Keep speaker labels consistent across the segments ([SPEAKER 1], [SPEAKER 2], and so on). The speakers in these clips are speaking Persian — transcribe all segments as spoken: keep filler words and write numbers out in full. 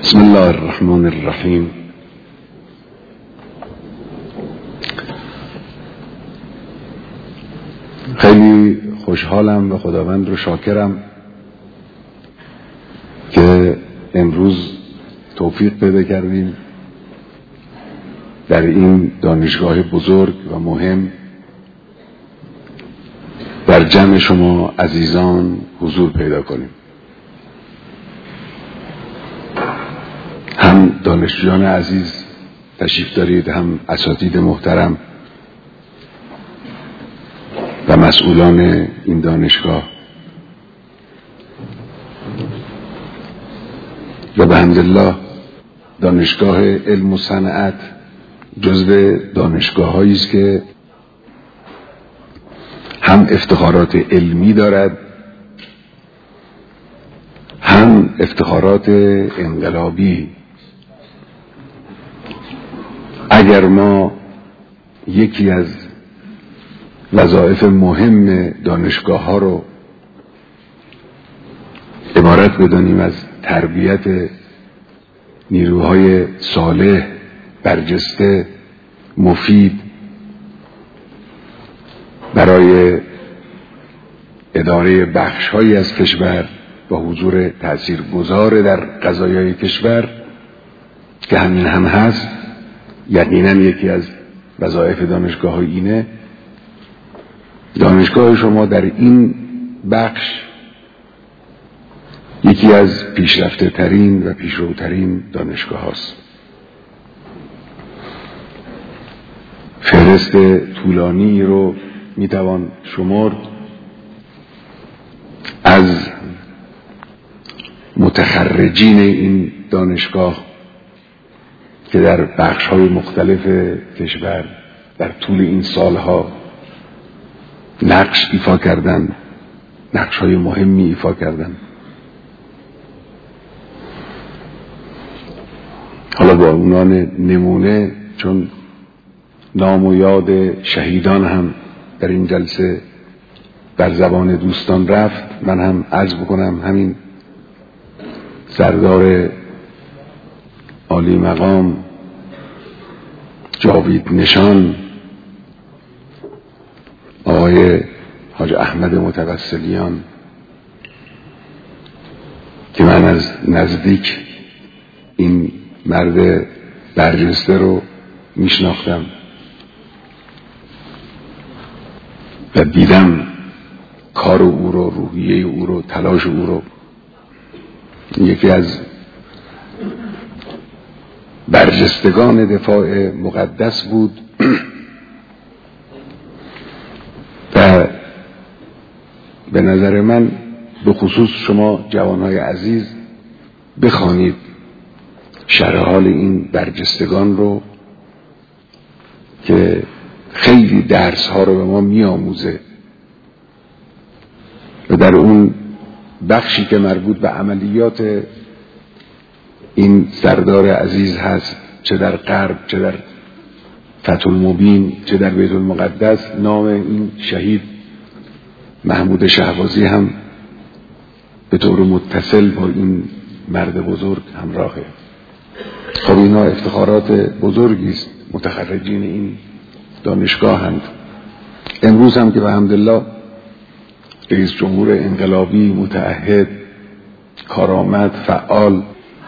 [SPEAKER 1] بسم الله الرحمن الرحیم. خیلی خوشحالم و خداوند رو شاکرم که امروز توفیق پیدا کردیم در این دانشگاه بزرگ و مهم در جمع شما عزیزان حضور پیدا کنیم. هم دانشجویان عزیز تشریف دارید، هم اساتید محترم و مسئولان این دانشگاه و به حمدالله دانشگاه علم و صنعت جزو دانشگاه‌هایی است که هم افتخارات علمی دارد، هم افتخارات انقلابی. اگر ما یکی از وظایف مهم دانشگاه ها رو عبارت بدانیم از تربیت نیروهای صالح، برجسته، مفید برای اداره بخش‌هایی از کشور با حضور تاثیرگذار در قضایای کشور که همین هم هست، یقینا یکی از وظایف دانشگاه اینه. دانشگاه شما در این بخش یکی از پیشرفته ترین و پیشروترین دانشگاه هاست. فهرست طولانی رو میتوان شمرد از متخرجین این دانشگاه که در بخش‌های مختلف کشور در طول این سالها نقش ایفا کردن، نقش‌های مهمی ایفا کردن. حالا با عنوان نمونه، چون نام و یاد شهیدان هم در این جلسه بر زبان دوستان رفت، من هم عرض بکنم همین سردار عالی مقام جاوید نشان، آقای حاج احمد متوسلیان که من از نزدیک این مرد برجسته رو میشناختم و دیدم کار او رو، روحیه او رو، تلاش او رو. یکی از برجستگان دفاع مقدس بود و به نظر من به خصوص شما جوانهای عزیز بخوانید شرح حال این برجستگان رو که خیلی درس ها رو به ما می آموزه و در اون بخشی که مربوط به عملیات این سردار عزیز هست، چه در غرب، چه در فتح المبین، چه در بیت المقدس، نام این شهید محمود شهبازی هم به طور متصل با این مرد بزرگ همراهه. خب اینا افتخارات بزرگی است، متخرجین این دانشگاه هستند. امروز هم که به حمدالله رئیس جمهور انقلابی، متعهد، کارآمد، فعال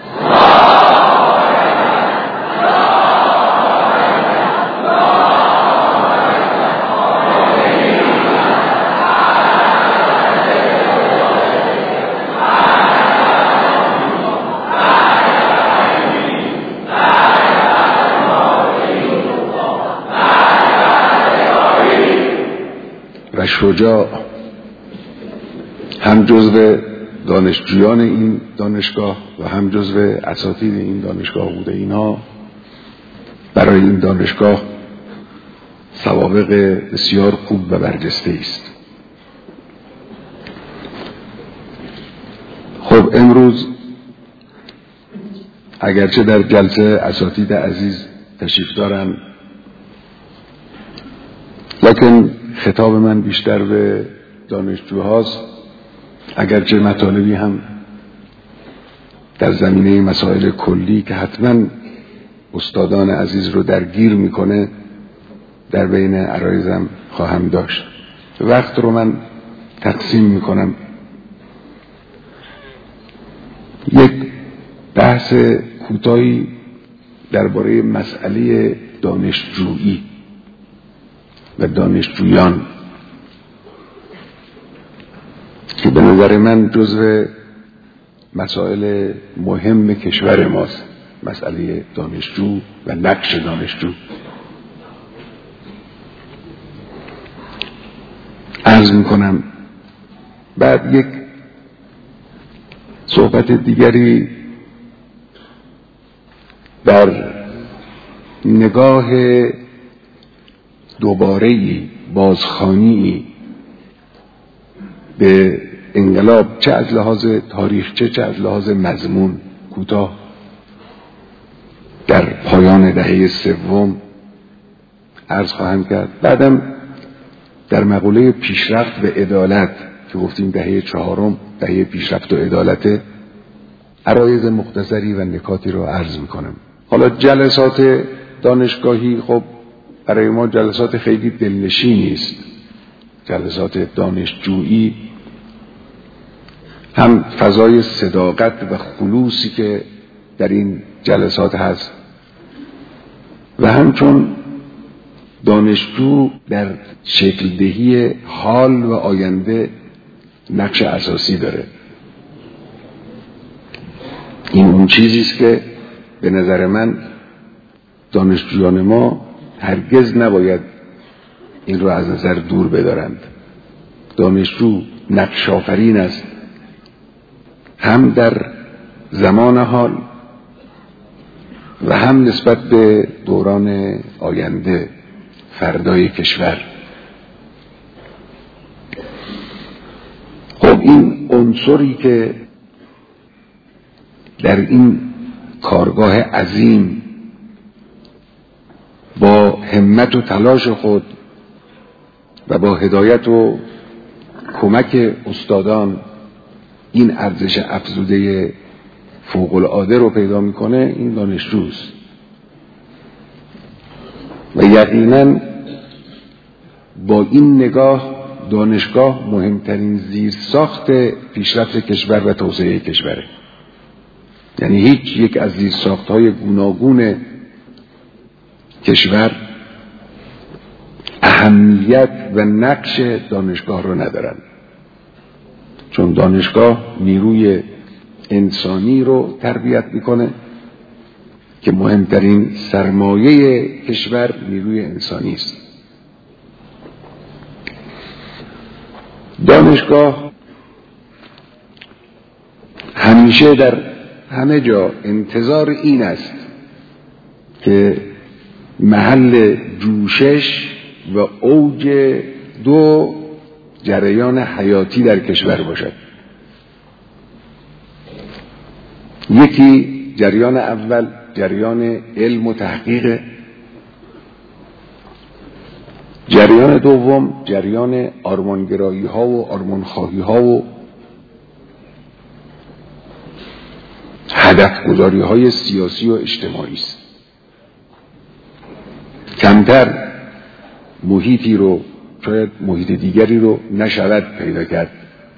[SPEAKER 1] و شجاع هم جزو دانشجویان این دانشگاه و هم جزو اساتید این دانشگاه بوده. اینا برای این دانشگاه سوابق بسیار خوب و برجسته است. خب امروز اگرچه در جلسه اساتید عزیز تشریف دارن، لکن خطاب من بیشتر به دانشجوهاست، اگرچه مطالبی هم در زمینه مسائل کلی که حتما استادان عزیز رو درگیر میکنه در بین عرایزم خواهم داشت. وقت رو من تقسیم میکنم. یک بحث کوتاهی درباره مسئله دانشجویی و دانشجویان که به نظر من جزو مسائل مهم کشور ماست، مسئله دانشجو و نقش دانشجو. عرض میکنم بعد یک صحبت دیگری در نگاه دوباره‌ای بازخوانی به انقلاب، چه از لحاظ تاریخچه چه از لحاظ مضمون، کوتاه در پایان دهه سوم عرض خواهم کرد. بعدم در مقوله پیشرفت و عدالت که گفتیم دهه چهارم دهه پیشرفت و عدالت، عرایض مختصری و نکاتی رو عرض میکنم. حالا جلسات دانشگاهی خب برای ما جلسات خیلی دلنشینی است. جلسات دانشجویی هم فضای صداقت و خلوصی که در این جلسات هست و همچون دانشجو در شکل دهی حال و آینده نقش اساسی داره. این اون چیزی است که به نظر من دانشجویان ما هرگز نباید این رو از نظر دور بدارند. دانشجو نقش آفرین است، هم در زمان حال و هم نسبت به دوران آینده، فردای کشور. خب این عنصری که در این کارگاه عظیم با همت و تلاش خود و با هدایت و کمک استادان این ارزش افزوده فوق العاده رو پیدا میکنه، این دانشجوست. و یقینا با این نگاه دانشگاه مهمترین زیرساخت پیشرفت کشور و توسعه کشوره. یعنی هیچ یک از زیرساخت‌های گوناگون کشور اهمیت و نقش دانشگاه رو ندارن، چون دانشگاه نیروی انسانی رو تربیت میکنه که مهمترین سرمایه کشور نیروی انسانی است. دانشگاه همیشه در همه جا انتظار این است که محل جوشش و اوج دو جریان حیاتی در کشور باشد. یکی جریان اول جریان علم و تحقیق، جریان دوم جریان آرمانگرایی ها و آرمانخواهی ها و هدف گذاری های سیاسی و اجتماعی است. کمتر محیطی رو، شاید محیط دیگری رو نشود پیدا کرد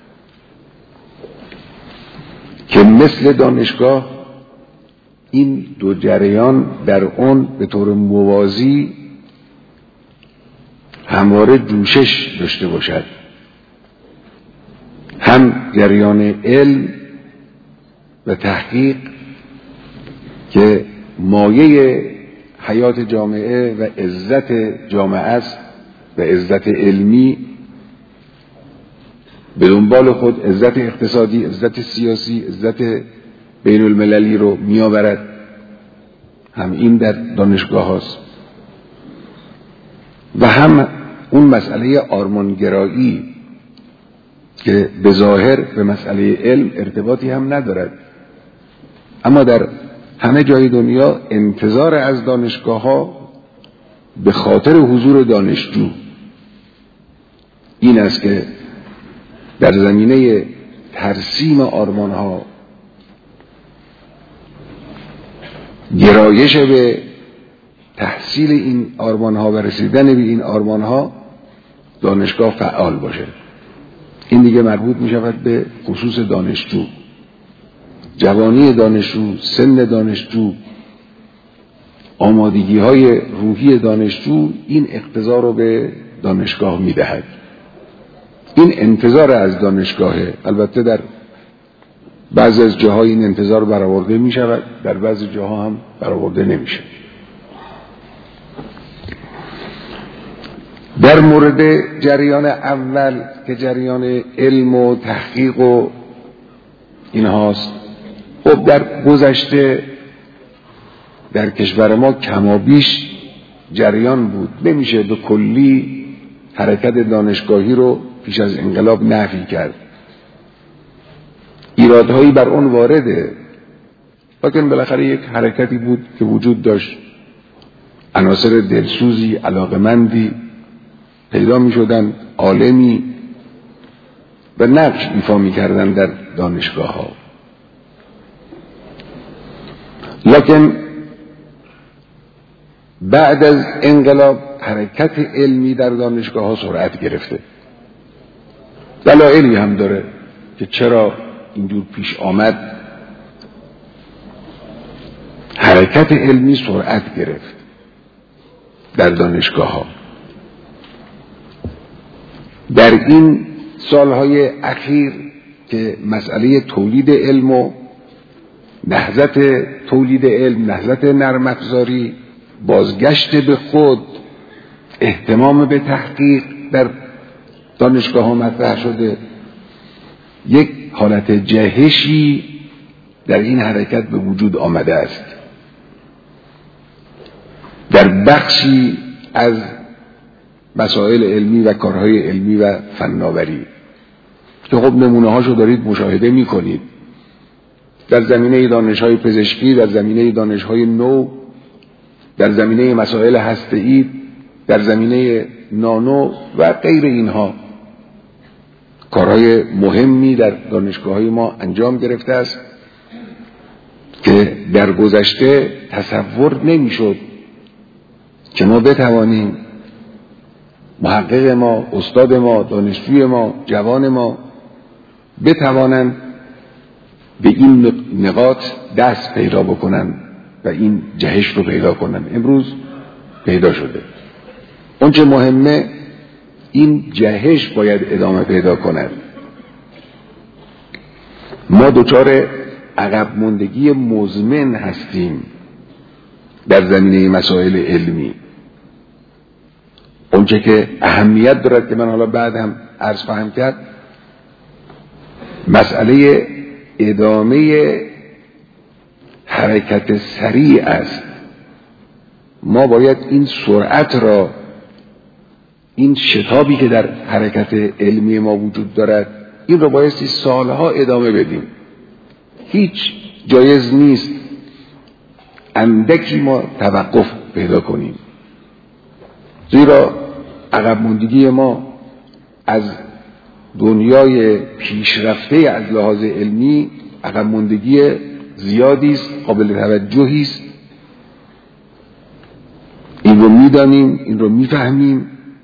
[SPEAKER 1] که مثل دانشگاه این دو جریان در اون به طور موازی همواره جوشش داشته باشد. هم جریان علم و تحقیق که مایه حیات جامعه و عزت جامعه است و عزت علمی به دنبال خود عزت اقتصادی، عزت سیاسی، عزت بین المللی رو می آورد. هم این در دانشگاه هست و هم اون مسئله آرمانگرایی که به ظاهر به مسئله علم ارتباطی هم ندارد، اما در همه جای دنیا انتظار از دانشگاه ها به خاطر حضور دانشجو این است که در زمینه ترسیم آرمان ها گرایش به تحصیل این آرمانها و رسیدن به این آرمانها دانشگاه فعال باشه. این دیگه مربوط می شود به خصوص دانشجو، جوانی دانشجو، سن دانشجو، آمادگی های روحی دانشجو این اقتضا رو به دانشگاه می دهد. این انتظار از دانشگاهه. البته در بعضی از جاهای این انتظار برآورده می شود، در بعضی جاها هم برآورده نمی شود. در مورد جریان اول که جریان علم و تحقیق و اینهاست، خب در گذشته در کشور ما کمابیش جریان بود. نمیشه به کلی حرکت دانشگاهی رو پیش از انقلاب نفی کرد. ایرادهایی بر اون وارده، لیکن بالاخره یک حرکتی بود که وجود داشت. عناصر دلسوزی، علاقمندی پیدا می شدن، عالمی و نقش ایفا می کردن در دانشگاه ها. لیکن بعد از انقلاب حرکت علمی در دانشگاه ها سرعت گرفته. دلایلی هم داره که چرا اینجور پیش آمد. حرکت علمی سرعت گرفت در دانشگاه ها. در این سالهای اخیر که مسئله تولید علم و نهضت تولید علم، نهضت نرم افزاری، بازگشت به خود، اهتمام به تحقیق در دانشگاه ها مطرح شده، یک حالت جهشی در این حرکت به وجود آمده است. در بخشی از مسائل علمی و کارهای علمی و فناوری که خب نمونه هاشو دارید مشاهده می کنید. در زمینه دانش‌های پزشکی، در زمینه دانش‌های نو، در زمینه مسائل هسته‌ای، در زمینه نانو و غیر اینها کارهای مهمی در دانشگاه‌های ما انجام گرفته است که در گذشته تصور نمی‌شد که ما بتوانیم، محقق ما، استاد ما، دانشجوی ما، جوان ما بتوانند به این نقاط دست پیدا بکنن و این جهش رو پیدا کنن. امروز پیدا شده. اون چه مهمه این جهش باید ادامه پیدا کند. ما دچار عقب ماندگی مزمن هستیم در زمینه مسائل علمی. اون چه که اهمیت دارد که من حالا بعد هم عرض خواهم کرد، مسئله ادامه حرکت سریع است. ما باید این سرعت را، این شتابی که در حرکت علمی ما وجود دارد، این را بایستی سالها ادامه بدیم. هیچ جایز نیست اندکی ما توقف پیدا کنیم، زیرا عقب ماندگی ما از دنیای پیشرفته از لحاظ علمی عقب ماندگی زیادی است، قابل توجهی است. این رو میدانیم، این رو میفهمیم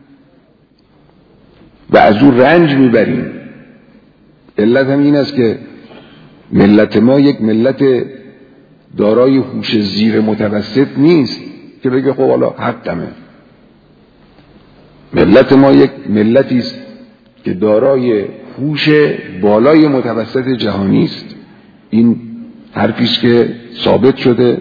[SPEAKER 1] و از او رنج میبریم. علت هم این است که ملت ما یک ملت دارای هوش زیر متوسط نیست که بگه خب حالا حقمه. ملت ما یک ملتی است که دارای هوش بالای متوسط جهانی است. این حرفی است که ثابت شده،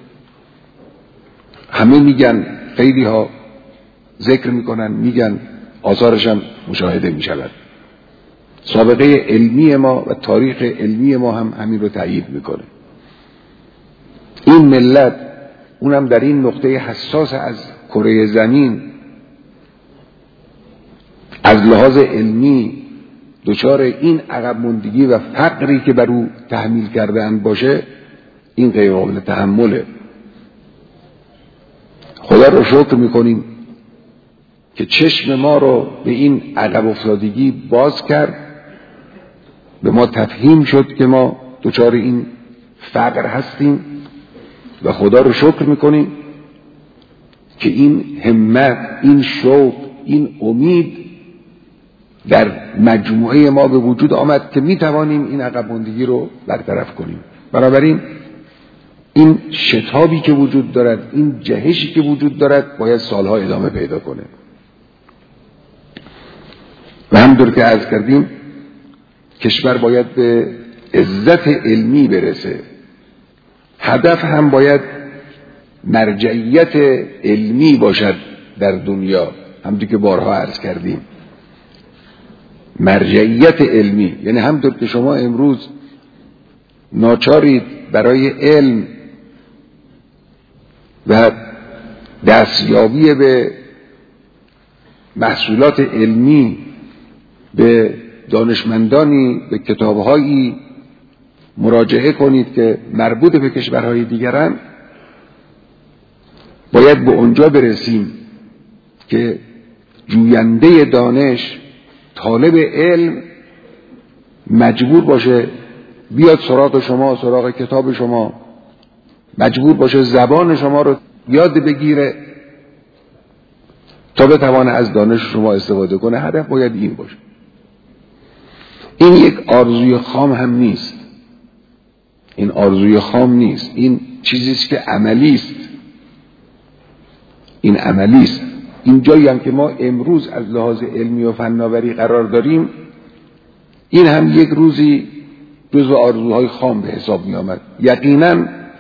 [SPEAKER 1] همه میگن، خیلی ها ذکر میکنن، میگن، آثارش هم مشاهده میشود. سابقه علمی ما و تاریخ علمی ما هم همین رو تایید میکنه. این ملت، اونم در این نقطه حساس از کره زمین، از لحاظ علمی دچار این عقب ماندگی و فقری که بر او تحمیل کرده‌اند باشه، این غیر قابل تحمله. خدا رو شکر میکنیم که چشم ما رو به این عقب افتادگی باز کرد، به ما تفهیم شد که ما دچار این فقر هستیم و خدا رو شکر میکنیم که این همت، این شوق، این امید در مجموعه ما به وجود آمد که میتوانیم این عقب ماندگی رو برطرف کنیم. بنابراین این شتابی که وجود دارد، این جهشی که وجود دارد باید سالها ادامه پیدا کنه. و همونطور که عرض کردیم کشور باید به عزت علمی برسه. هدف هم باید مرجعیت علمی باشد در دنیا، همونطور که بارها عرض کردیم. مرجعیت علمی یعنی همونطور که شما امروز ناچارید برای علم و دستیابی به محصولات علمی به دانشمندانی، به کتابهایی مراجعه کنید که مربوط به کشورهای دیگرن، باید به اونجا برسیم که جوینده دانش، طالب علم مجبور باشه بیاد سراغ شما، سراغ کتاب شما، مجبور باشه زبان شما رو یاد بگیره تا بتوانه از دانش شما استفاده کنه. هدف باید این باشه. این یک آرزوی خام هم نیست، این آرزوی خام نیست، این چیزیست که عملی است. این عملی است. این جایی هم که ما امروز از لحاظ علمی و فناوری قرار داریم، این هم یک روزی جزو آرزوهای خام به حساب می آمد. یقینا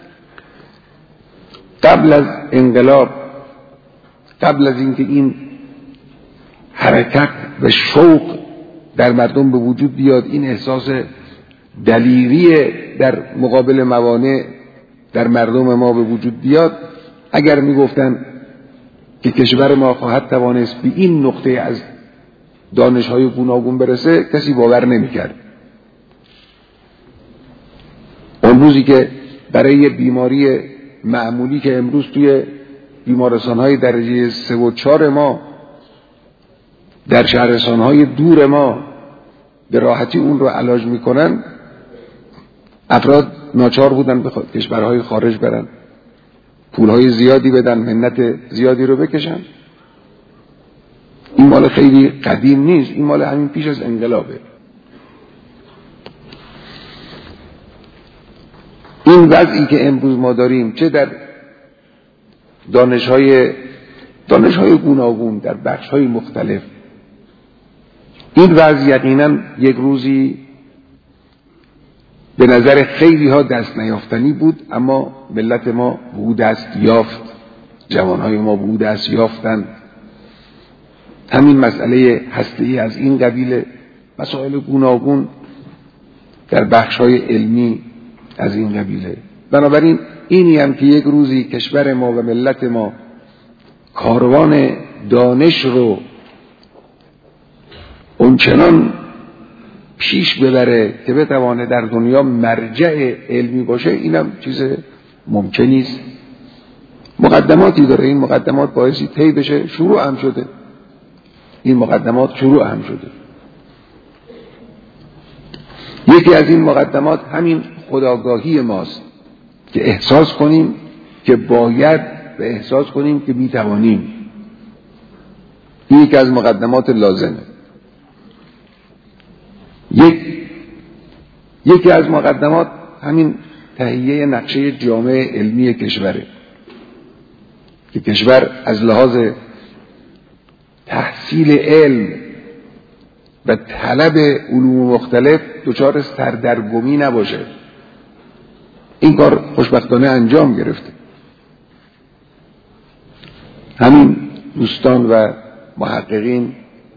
[SPEAKER 1] قبل از انقلاب، قبل از اینکه این حرکت و شوق در مردم به وجود بیاد، این احساس دلیری در مقابل موانع در مردم ما به وجود بیاد، اگر می گفتن که کشور ما خواهد توانست به این نقطه از دانش‌های گوناگون برسه، کسی باور نمی‌کرد. اون روزی که برای بیماری معمولی که امروز توی بیمارستان‌های درجه سه و چهار ما در شهرستان‌های دور ما به راحتی اون رو علاج می‌کنن، افراد ناچار بودن به کشورهای خارج برن، پولهای زیادی بدن، منت زیادی رو بکشن. این مال خیلی قدیم نیست، این مال همین پیش از انقلابه. این وضعی که امروز ما داریم، چه در دانش‌های دانش‌های گوناگون در بخش‌های مختلف، این وضع یقینا یک روزی به نظر خیلی ها دست نیافتنی بود، اما ملت ما به او دست یافت، جوانهای ما به او دست یافتن. همین مسئله هسته‌ای از این قبیل، مسائل گوناگون در بخش‌های علمی از این قبیله. بنابراین اینی هم که یک روزی کشور ما و ملت ما کاروان دانش رو اونچنان پیش ببره که بتوانه در دنیا مرجع علمی باشه، اینم چیز ممکنی است. مقدماتی داره، این مقدمات باعثی طی بشه، شروع هم شده، این مقدمات شروع هم شده. یکی از این مقدمات همین خودآگاهی ماست که احساس کنیم که باید و احساس کنیم که میتوانیم. این یکی از مقدمات لازمه. یک یکی از مقدمات همین تهیه نقشه جامع علمی کشوره که کشور از لحاظ تحصیل علم و طلب علوم مختلف دچار سردرگمی نباشه. این کار خوشبختانه انجام گرفته. همین دوستان و محققین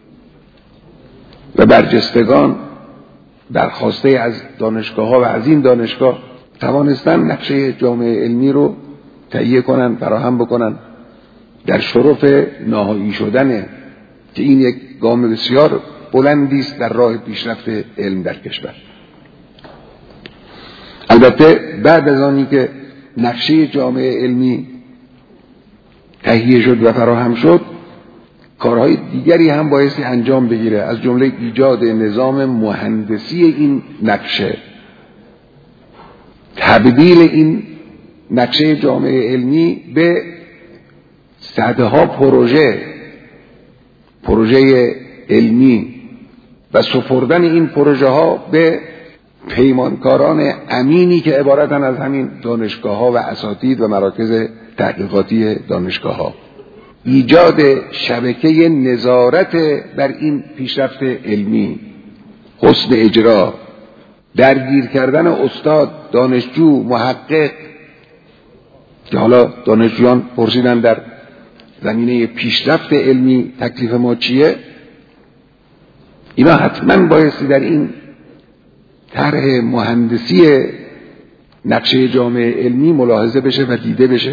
[SPEAKER 1] و برجستگان درخواسته از دانشگاه ها و از این دانشگاه توانستن نقشه جامع علمی رو تهیه کنن، فراهم بکنن در شرف نهایی شدن که این یک گام بسیار بلندی است در راه پیشرفت علم در کشور. البته بعد از آنی که نقشه جامع علمی تهیه شد و فراهم شد، کارهای دیگری هم بایستی انجام بگیره، از جمله ایجاد نظام مهندسی این نقشه، تبدیل این نقشه جامعه علمی به صدها پروژه پروژه علمی و سپردن این پروژه ها به پیمانکاران امینی که عبارتن از همین دانشگاه ها و اساتید و مراکز تحقیقاتی دانشگاه ها. ایجاد شبکه نظارت بر این پیشرفت علمی، حسن اجرا، درگیر کردن استاد، دانشجو، محقق که حالا دانشجویان پرسیدن در زمینه پیشرفت علمی تکلیف ما چیه، اینا حتما بایستی در این طرح مهندسی نقشه جامعه علمی ملاحظه بشه و دیده بشه.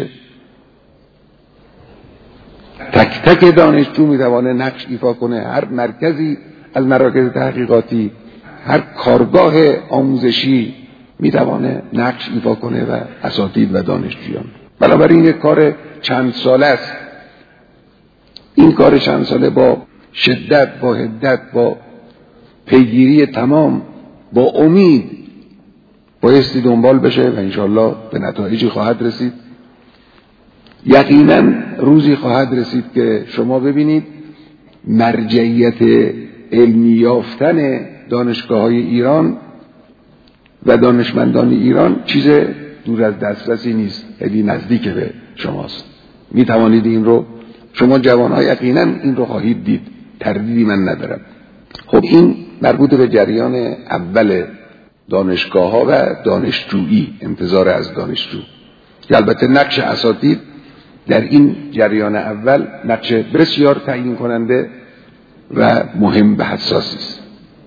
[SPEAKER 1] تک تک دانشجو میتوانه نقش ایفا کنه، هر مرکزی از مراکز تحقیقاتی، هر کارگاه آموزشی میتوانه نقش ایفا کنه و اساتید و دانشجویان. بنابراین یک کار چند ساله است. این کار چند ساله با شدت، با حدت، با پیگیری تمام، با امید بایستی دنبال بشه و انشاءالله به نتایجی خواهد رسید. یقینا روزی خواهد رسید که شما ببینید مرجعیت علمی یافتن دانشگاه‌های ایران و دانشمندان ایران چیز دور از دسترسی نیست، خیلی نزدیک به شماست. می توانید این رو، شما جوان‌ها یقینا این رو خواهید دید، تردیدی من ندارم. خب این مربوط به جریان اول دانشگاه‌ها و دانشجویی، انتظار از دانشجو. البته نقش اساتید در این جریان اول نقش بسیار تعیین کننده و مهم و حساسی است.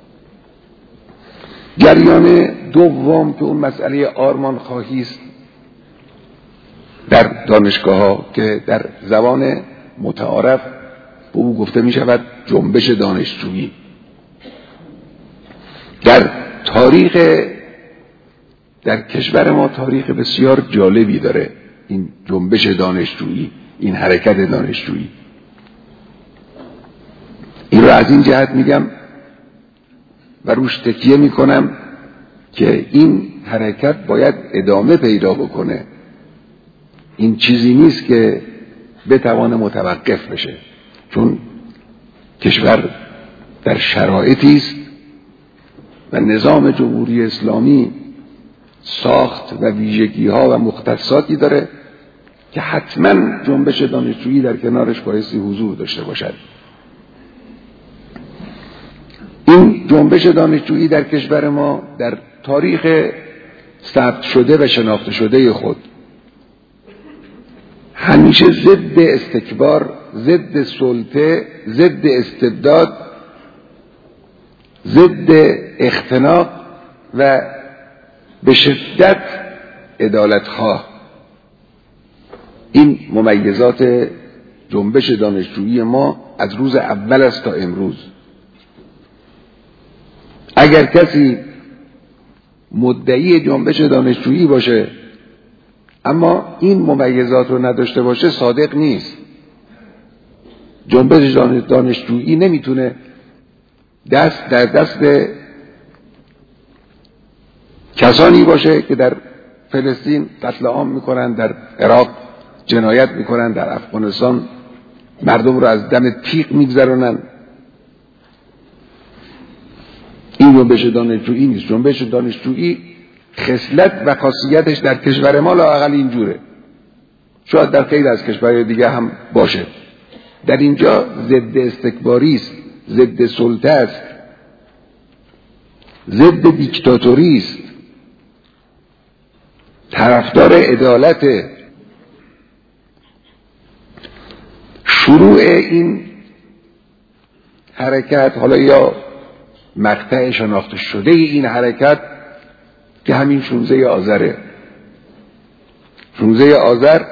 [SPEAKER 1] جریان دوم که اون مسئله آرمان خواهی است در دانشگاه‌ها که در زبان متعارف به او گفته می شود جنبش دانشجویی. در تاریخ در کشور ما تاریخ بسیار جالبی داره این جنبش دانشجویی، این حرکت دانشجویی. این رو از این جهت میگم و روش تکیه میکنم که این حرکت باید ادامه پیدا بکنه. این چیزی نیست که بتوانه متوقف بشه، چون کشور در شرایطی است و نظام جمهوری اسلامی ساخت و ویژگی ها و مختصاتی داره که حتما جنبش دانشجویی در کنارش بایستی حضور داشته باشد. این جنبش دانشجویی در کشور ما در تاریخ ثبت شده و شناخته شده خود همیشه ضد استکبار، ضد سلطه، ضد استبداد، ضد اختناق و به شدت عدالت‌خواه، این ممیزات جنبش دانشجویی ما از روز اول است تا امروز. اگر کسی مدعی جنبش دانشجویی باشه اما این ممیزات رو نداشته باشه صادق نیست. جنبش دانشجویی نمیتونه دست در دست کسانی باشه که در فلسطین قتل عام میکنن، در عراق جنایت میکنن، در افغانستان مردم رو از دم تیغ میگذرونن. این جنبش دانشجویی نیست. جنبش دانشجویی خصلت و خاصیتش در کشور ما لااقل اینجوره، شاید در خیلی از کشورهای دیگه هم باشه. در اینجا ضد استکباری است، ضد سلطه است، ضد دیکتاتوری است، طرفدار عدالت. شروع این حرکت، حالا یا مقطع شناخته شده این حرکت که همین شانزده آذره. شانزده آذر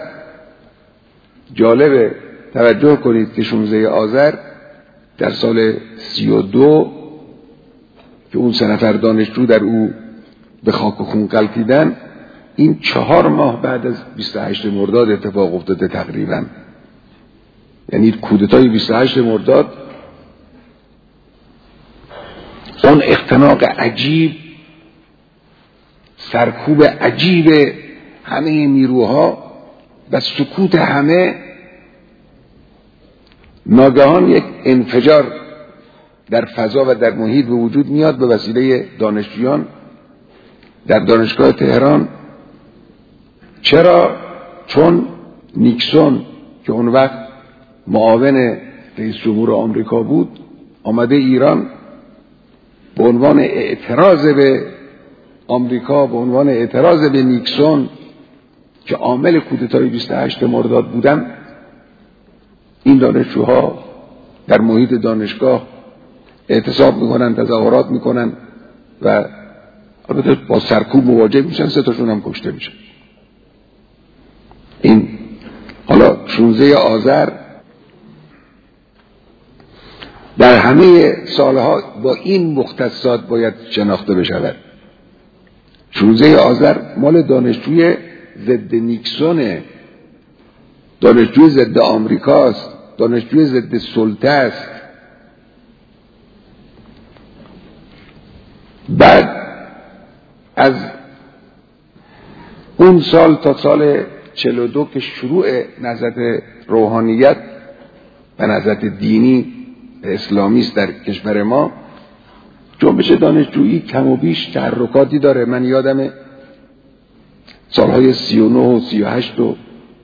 [SPEAKER 1] جالبه توجه کنید که شانزده آذر در سال سی و دو که اون سه نفر دانشجو در او به خاک و خون غلتیدن، این چهار ماه بعد از بیست و هشت مرداد اتفاق افتاده تقریبا. یعنی کودتای بیست و هشت مرداد، اون اختناق عجیب، سرکوب عجیب همه نیروها و سکوت همه، ناگهان یک انفجار در فضا و در محیط به وجود میاد به وسیله دانشجویان در دانشگاه تهران. چرا؟ چون نیکسون که اون وقت معاون رئیس جمهور آمریکا بود آمده ایران به عنوان اعتراض به آمریکا، به عنوان اعتراض به نیکسون که عامل کودتای بیست و هشت مرداد بودن. این دانشجوها در محیط دانشگاه اعتصاب میکنن، تظاهرات میکنن و البته با سرکوب مواجه میشن، سه تاشون هم کشته میشن. این حالا شانزده آذر در همه سالها با این مختصات باید شناخته بشود. شانزده آذر مال دانشجوی ضد نیکسونه، دانشجوی ضد آمریکاست، دانشجوی ضد سلطه است. بعد از اون سال تا سال چهل و دو که شروع نهضت روحانیت و نهضت دینی اسلامی است در کشور ما، جنبش دانشجویی کم و بیش تحرکاتی داره. من یادمه سالهای سی و نه و سی و هشت و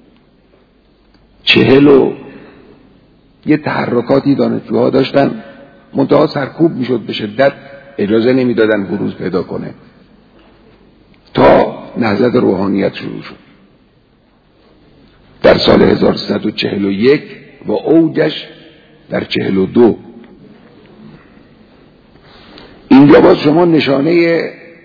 [SPEAKER 1] چهل و یه تحرکاتی دانشجوها داشتن، منتها سرکوب میشد، به شدت اجازه نمیدادن بروز پیدا کنه تا نهضت روحانیت شروع شد در سال هزار و سیصد و چهل و یک و اوجش در چهل و دو. اینجا باز شما نشانه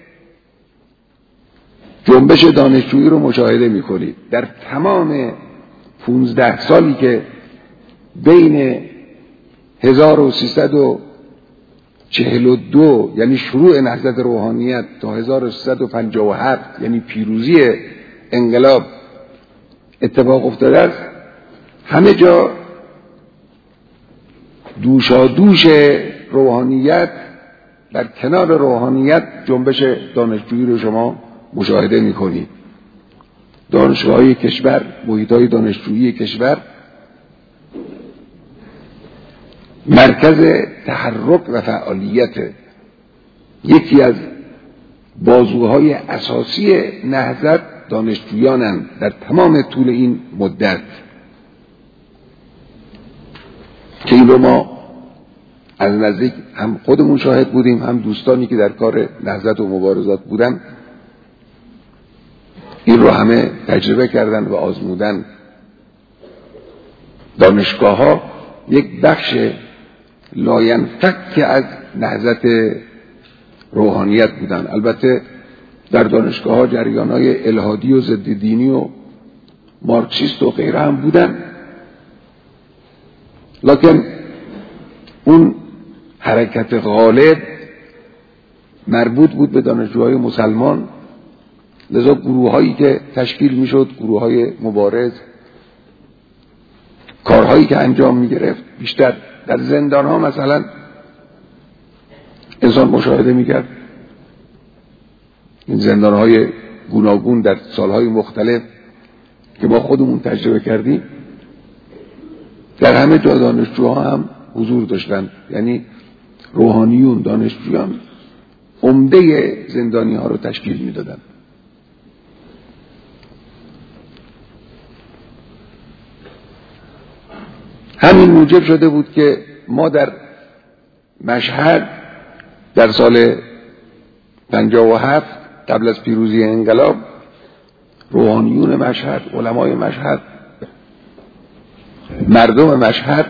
[SPEAKER 1] جنبش دانشجویی رو مشاهده میکنید. در تمام پونزده سالی که بین هزار و سیصد و چهل و دو یعنی شروع نهضت روحانیت تا هزار و سیصد و پنجاه و هفت یعنی پیروزی انقلاب اتفاق افتاده است، همه جا دوشادوش روحانیت در کنار روحانیت جنبش دانشجویی رو شما مشاهده میکنید. دانشگاه‌های کشور، محیط‌های دانشجویی کشور مرکز تحرک و فعالیت، یکی از بازوهای اساسی نهضت دانشجویانند در تمام طول این مدت که این رو ما از نزدیک هم خودمون شاهد بودیم، هم دوستانی که در کار نهضت و مبارزات بودن این رو همه تجربه کردن و آزمودن. دانشگاه ها یک بخش لاینفک از نهضت روحانیت بودن. البته در دانشگاه ها جریان های الهادی و ضد دینی و مارکسیست و غیره هم بودن، لکن اون حرکت غالب مربوط بود به دانشجوهای مسلمان. لذا گروه هایی که تشکیل می شد، گروه های مبارز، کارهایی که انجام می گرفت، بیشتر در زندان ها مثلا انسان مشاهده می کرد این زندان های گوناگون در سالهای مختلف که ما خودمون تجربه کردیم، در همه جا دانشجوها هم حضور داشتن. یعنی روحانیون، دانشجویان عمده زندانی ها رو تشکیل می دادن. همین موجب شده بود که ما در مشهد در سال پنجاه و هفت قبل از پیروزی انقلاب روحانیون مشهد، علمای مشهد، مردم مشهد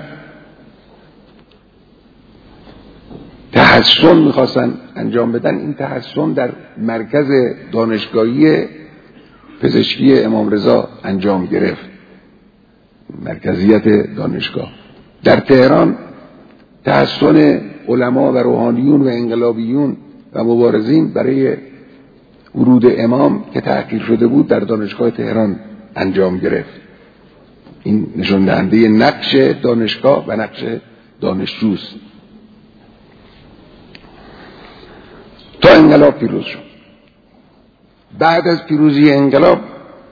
[SPEAKER 1] تحصن میخواستن انجام بدن. این تحصن در مرکز دانشگاهی پزشکی امام رضا انجام گرفت، مرکزیت دانشگاه. در تهران تحصن علما و روحانیون و انقلابیون و مبارزین برای ورود امام که تحقیر شده بود در دانشگاه تهران انجام گرفت. این نشان دهنده نقش دانشگاه و نقش دانشجوست. تا انقلاب پیروز شد. بعد از پیروزی انقلاب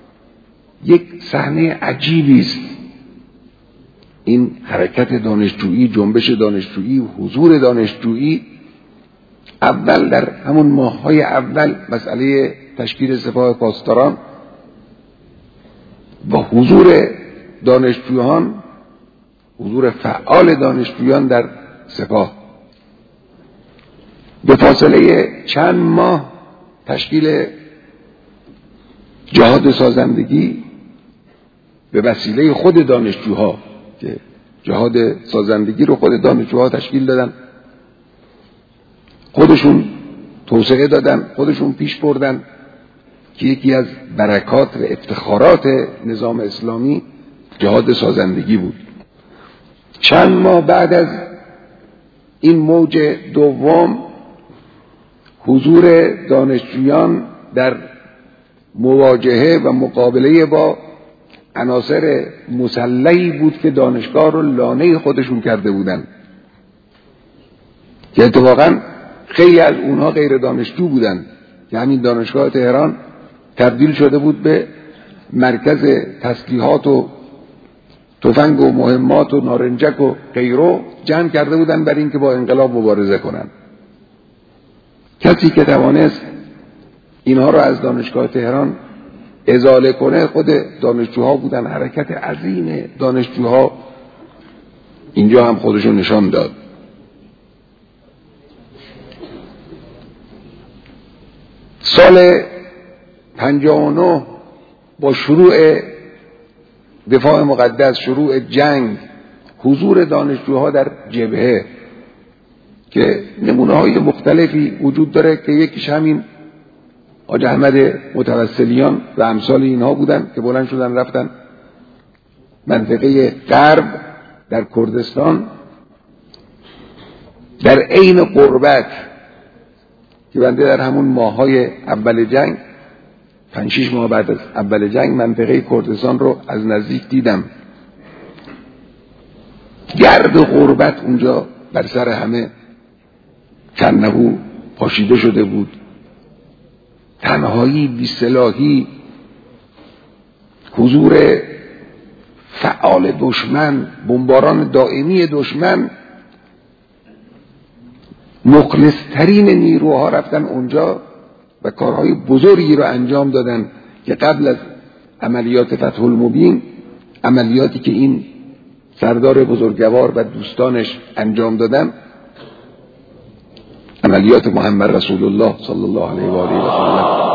[SPEAKER 1] یک صحنه عجیبی است. این حرکت دانشجویی، جنبش دانشجویی، حضور دانشجویی، اول در همون ماه‌های اول مسئله تشکیل سپاه پاسداران و حضور دانشجویان، حضور فعال دانشجویان در سپاه، به فاصله چند ماه تشکیل جهاد سازندگی به وسیله خود دانشجوها که جهاد سازندگی رو خود دانشجوها تشکیل دادن، خودشون توسعه دادن، خودشون پیش بردن، که یکی از برکات و افتخارات نظام اسلامی جهاد سازندگی بود. چند ماه بعد از این موج دوم، حضور دانشجویان در مواجهه و مقابله با عناصر مسلحی بود که دانشگاه رو لانه خودشون کرده بودن، که اتفاقا خیلی از اونها غیر دانشجو بودن، که همین دانشگاه تهران تبدیل شده بود به مرکز تسلیحات و تفنگ و مهمات و نارنجک و غیره، جمع کرده بودن برای اینکه با انقلاب مبارزه کنن. کسی که توانست اینها رو از دانشگاه تهران ازاله کنه خود دانشجوها بودن. حرکت عظیم دانشجوها اینجا هم خودشون نشان داد. سال پنجاه و نه با شروع دفاع مقدس، شروع جنگ، حضور دانشجوها در جبهه که نمونه های مختلفی وجود داره، که یکیش همین حاج احمد متوسلیان و امثال اینها بودن که بلند شدن رفتن منطقه غرب در کردستان در عین غربت، که بنده در همون ماه‌های اول جنگ، پنج شش ماه بعد از اول جنگ، منطقه کردستان رو از نزدیک دیدم. گرد غربت اونجا بر سر همه کنهو پاشیده شده بود، تنهایی، بی‌سلاحی، حضور فعال دشمن، بمباران دائمی دشمن. مخلصترین نیروها رفتن اونجا و کارهای بزرگی رو انجام دادن که قبل از عملیات فتح المبین، عملیاتی که این سردار بزرگوار و دوستانش انجام دادن، عملیات محمد رسول الله صلی الله علیه و آله و سلم.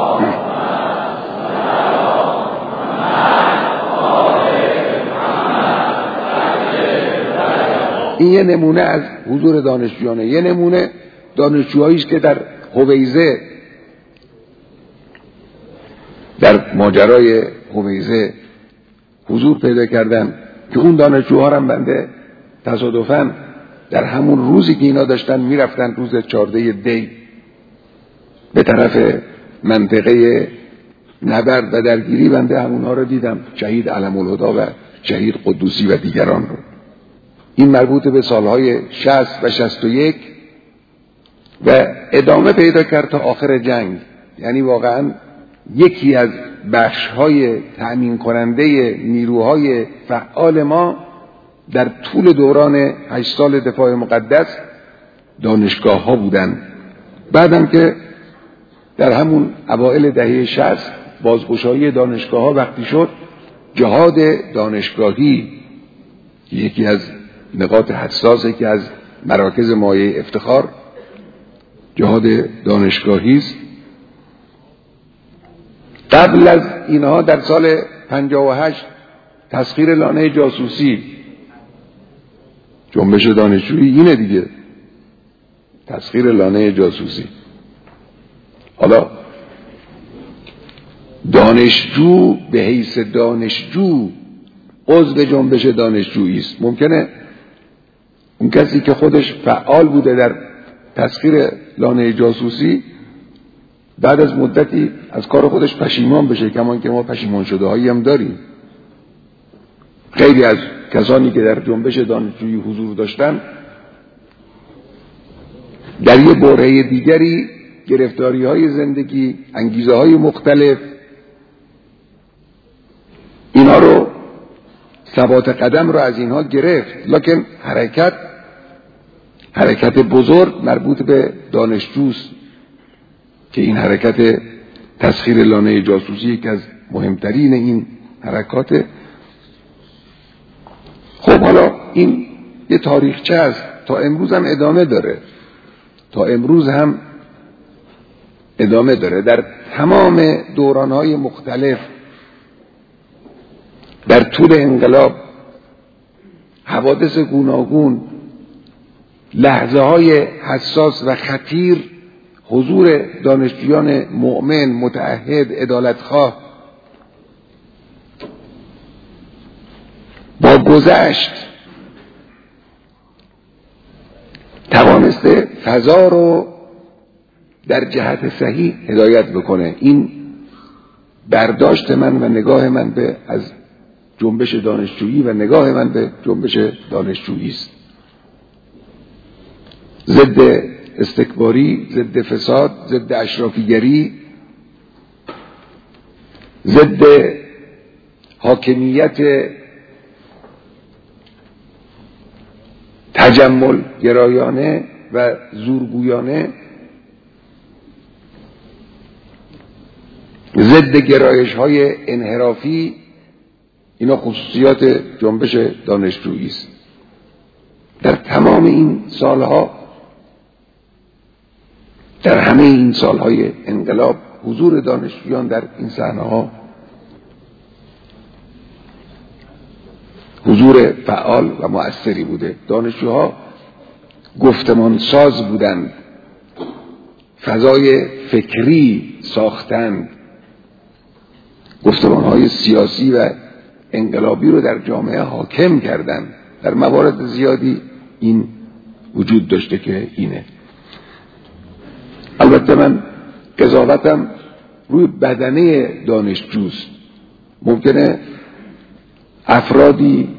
[SPEAKER 1] این یه نمونه از حضور دانشجویانه. یه نمونه دانشجوهایی است که در حویزه، در ماجرای حویزه حضور پیدا کردن، که اون دانشجوها هم بنده تصادفاً در همون روزی که اینا داشتن میرفتن، روز چهارده دی، به طرف منطقه نبرد و درگیری، بنده همونها رو دیدم، شهید علم الهدا و شهید قدوسی و دیگران رو. این مربوط به سالهای شصت و شصت و یک و ادامه پیدا کرد تا آخر جنگ. یعنی واقعا یکی از بخش‌های تأمین کننده نیروهای فعال ما در طول دوران هشت سال دفاع مقدس دانشگاه ها بودن. بعدم که در همون اوائل دهه شصت بازگشایی دانشگاه ها وقتی شد، جهاد دانشگاهی یکی از نقاط حساسه که از مراکز مایه افتخار جهاد دانشگاهی است. قبل از اینها در سال پنجاه و هشت تسخیر لانه جاسوسی، جنبش دانشجویی اینه دیگه، تسخیر لانه جاسوسی. حالا دانشجو به حیث دانشجو عضو جنبش دانشجویی است. ممکنه اون کسی که خودش فعال بوده در تسخیر لانه جاسوسی بعد از مدتی از کار خودش پشیمان بشه، کمان که ما پشیمان شده هایی هم داریم. خیلی از کسانی که در جنبش دانشجویی حضور داشتن در یه برهه دیگری گرفتاری های زندگی، انگیزه های مختلف ثبات قدم رو از اینها گرفت. لکن حرکت حرکت بزرگ مربوط به دانشجوست که این حرکت تسخیر لانه جاسوسی یکی از مهمترین این حرکات. خب حالا این یه تاریخچه است، تا امروز هم ادامه داره، تا امروز هم ادامه داره. در تمام دورانهای مختلف در طول انقلاب حوادث گوناگون، لحظه های حساس و خطیر، حضور دانشجویان مؤمن، متعهد، عدالتخواه با گذشت توانسته فضا رو در جهت صحیح هدایت بکنه. این برداشت من و نگاه من به از جنبش دانشجویی و نگاه من به جنبش دانشجویی است. ضد استکباری، ضد فساد، ضد اشرافیگری، ضد حاکمیت تجمل گرایانه و زورگویانه، ضد گرایش های انحرافی. اینا خصوصیات جنبش دانشجویی است. در تمام این سالها، در همه این سالهای انقلاب، حضور دانشجویان در این صحنه‌ها حضور فعال و مؤثری بوده. دانشجوها گفتمان ساز بودند، فضای فکری ساختند، گفتمان‌های سیاسی و انقلابی رو در جامعه حاکم کردند. در موارد زیادی این وجود داشته که اینه. البته من قضاوتم روی بدنه دانشجوست. ممکنه افرادی،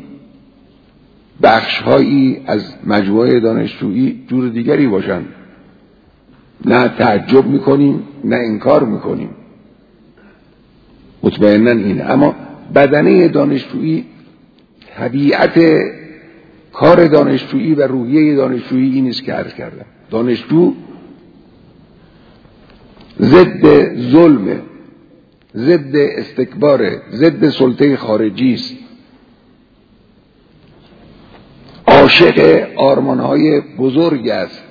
[SPEAKER 1] بخشهایی از مجموعه دانشجویی جور دیگری باشن. نه تعجب میکنیم نه انکار میکنیم، مطمئناً اینه. اما بدنه دانشجویی، طبیعت کار دانشجویی و روحیه دانشجویی این است که عرض کردم. دانشجو ضد ظلم، ضد استکبار، ضد سلطه خارجی است. عاشق آرمانهای بزرگ است،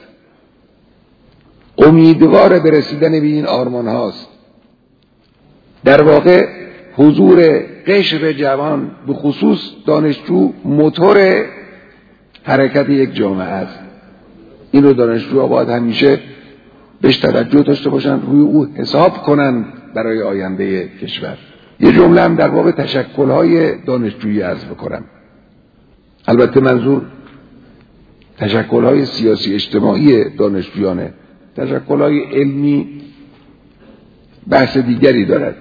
[SPEAKER 1] امیدوار به رسیدن به این آرمان هاست. در واقع حضور قشر جوان، به خصوص دانشجو، موتور حرکت یک جامعه است. این رو دانشجوها باید همیشه بهش توجه داشته باشن، روی او حساب کنن برای آینده کشور. یه جمله هم در باب تشکل‌های دانشجویی عرض بکنم. البته منظور تشکل‌های سیاسی اجتماعی دانشجویانه. تشکل‌های علمی بحث دیگری دارد.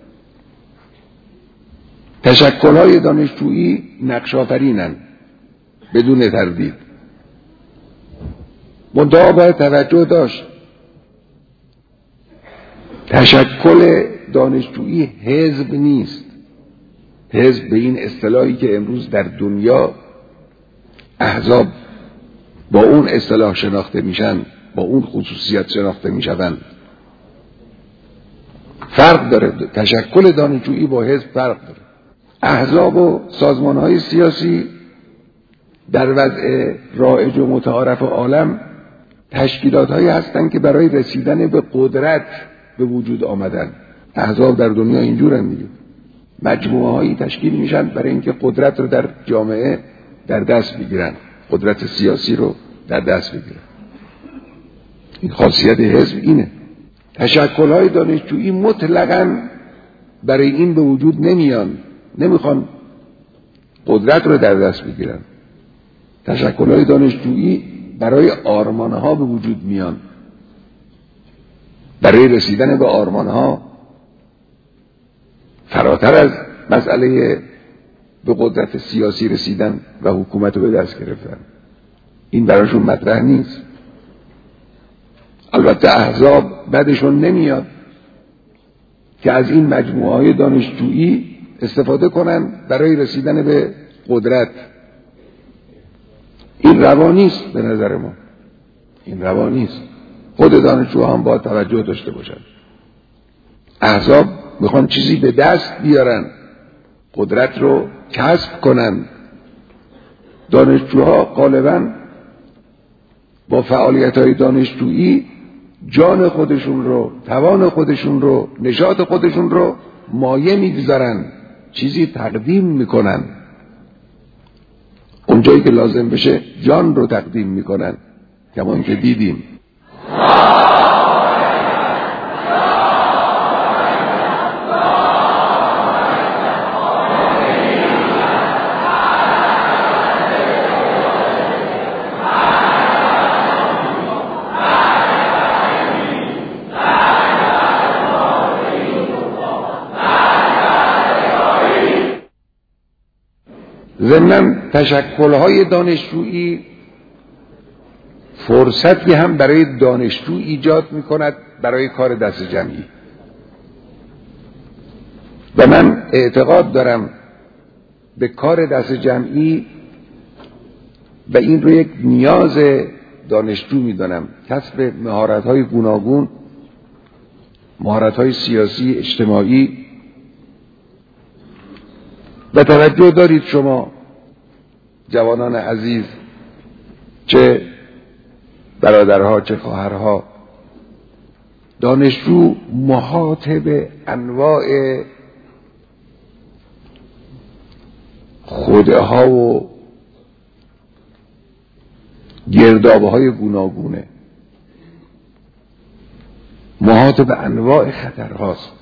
[SPEAKER 1] تشکل‌های دانشجویی نقش‌آفرینند بدون تردید. منتها باید توجه داشت تشکل دانشجویی حزب نیست. حزب به این اصطلاحی که امروز در دنیا احزاب با اون اصطلاح شناخته میشن، با اون خصوصیت شناخته میشن، فرق داره. تشکل دانشجویی با حزب فرق داره. احزاب و سازمان‌های سیاسی در وضع رایج و متعارف عالم تشکیلات‌هایی هستند که برای رسیدن به قدرت به وجود آمدن. احزاب در دنیا اینجورن دیگه. مجموعه‌هایی تشکیل میشن برای اینکه قدرت رو در جامعه در دست بگیرن، قدرت سیاسی رو در دست بگیرن. این خاصیت حزب اینه. تشکل‌های دانشجویی مطلقاً برای این به وجود نمیان، نمیخوان قدرت رو در دست بگیرن. تشکل‌های دانشجویی برای آرمان‌ها به وجود میان، برای رسیدن به آرمان‌ها، فراتر از مسئله به قدرت سیاسی رسیدن و حکومت رو به دست گرفتن. این براشون مطرح نیست. البته احزاب بعدشون نمیاد که از این مجموعه‌های دانشجویی استفاده کنن برای رسیدن به قدرت. این روانی است به نظر ما، این روانی است. خود دانشجوها هم باید توجه داشته باشن. احزاب میخوان چیزی به دست بیارن، قدرت رو کسب کنن. دانشجوها غالبا با فعالیت‌های دانشجویی جان خودشون رو، توان خودشون رو، نشاط خودشون رو مایه میگذارن، چیزی تقدیم میکنن. اونجایی که لازم بشه جان رو تقدیم میکنن، کما اینکه دیدیم. ضمناً تشکل‌های دانشجویی فرصتی هم برای دانشجو ایجاد می‌کند برای کار دست جمعی. و من اعتقاد دارم به کار دست جمعی و این رو یک نیاز دانشجو می‌دانم. کسب مهارت‌های گوناگون، مهارت‌های سیاسی، اجتماعی. و توجه دارید شما جوانان عزیز، چه برادرها چه خواهرها، دانشجو محاط به انواع خودها و گردابهای گوناگونه، محاط به انواع خطرهاست.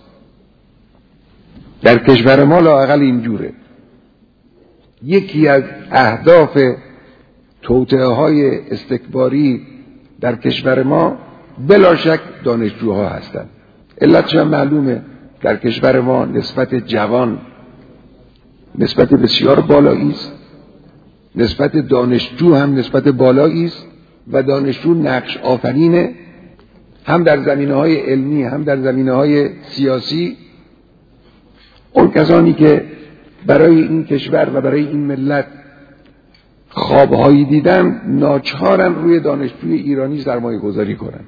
[SPEAKER 1] در کشور ما لااقل اینجوره. یکی از اهداف توطئه‌های استکباری در کشور ما بلا شک دانشجوها هستند. علتش هم معلومه. در کشور ما نسبت جوان نسبت بسیار بالایی است، نسبت دانشجو هم نسبت بالایی است و دانشجو نقش آفرینه، هم در زمینه‌های علمی هم در زمینه‌های سیاسی. اون کسانی که برای این کشور و برای این ملت خوابهایی دیدن ناچارن روی دانشجوی ایرانی سرمایه گذاری کنن.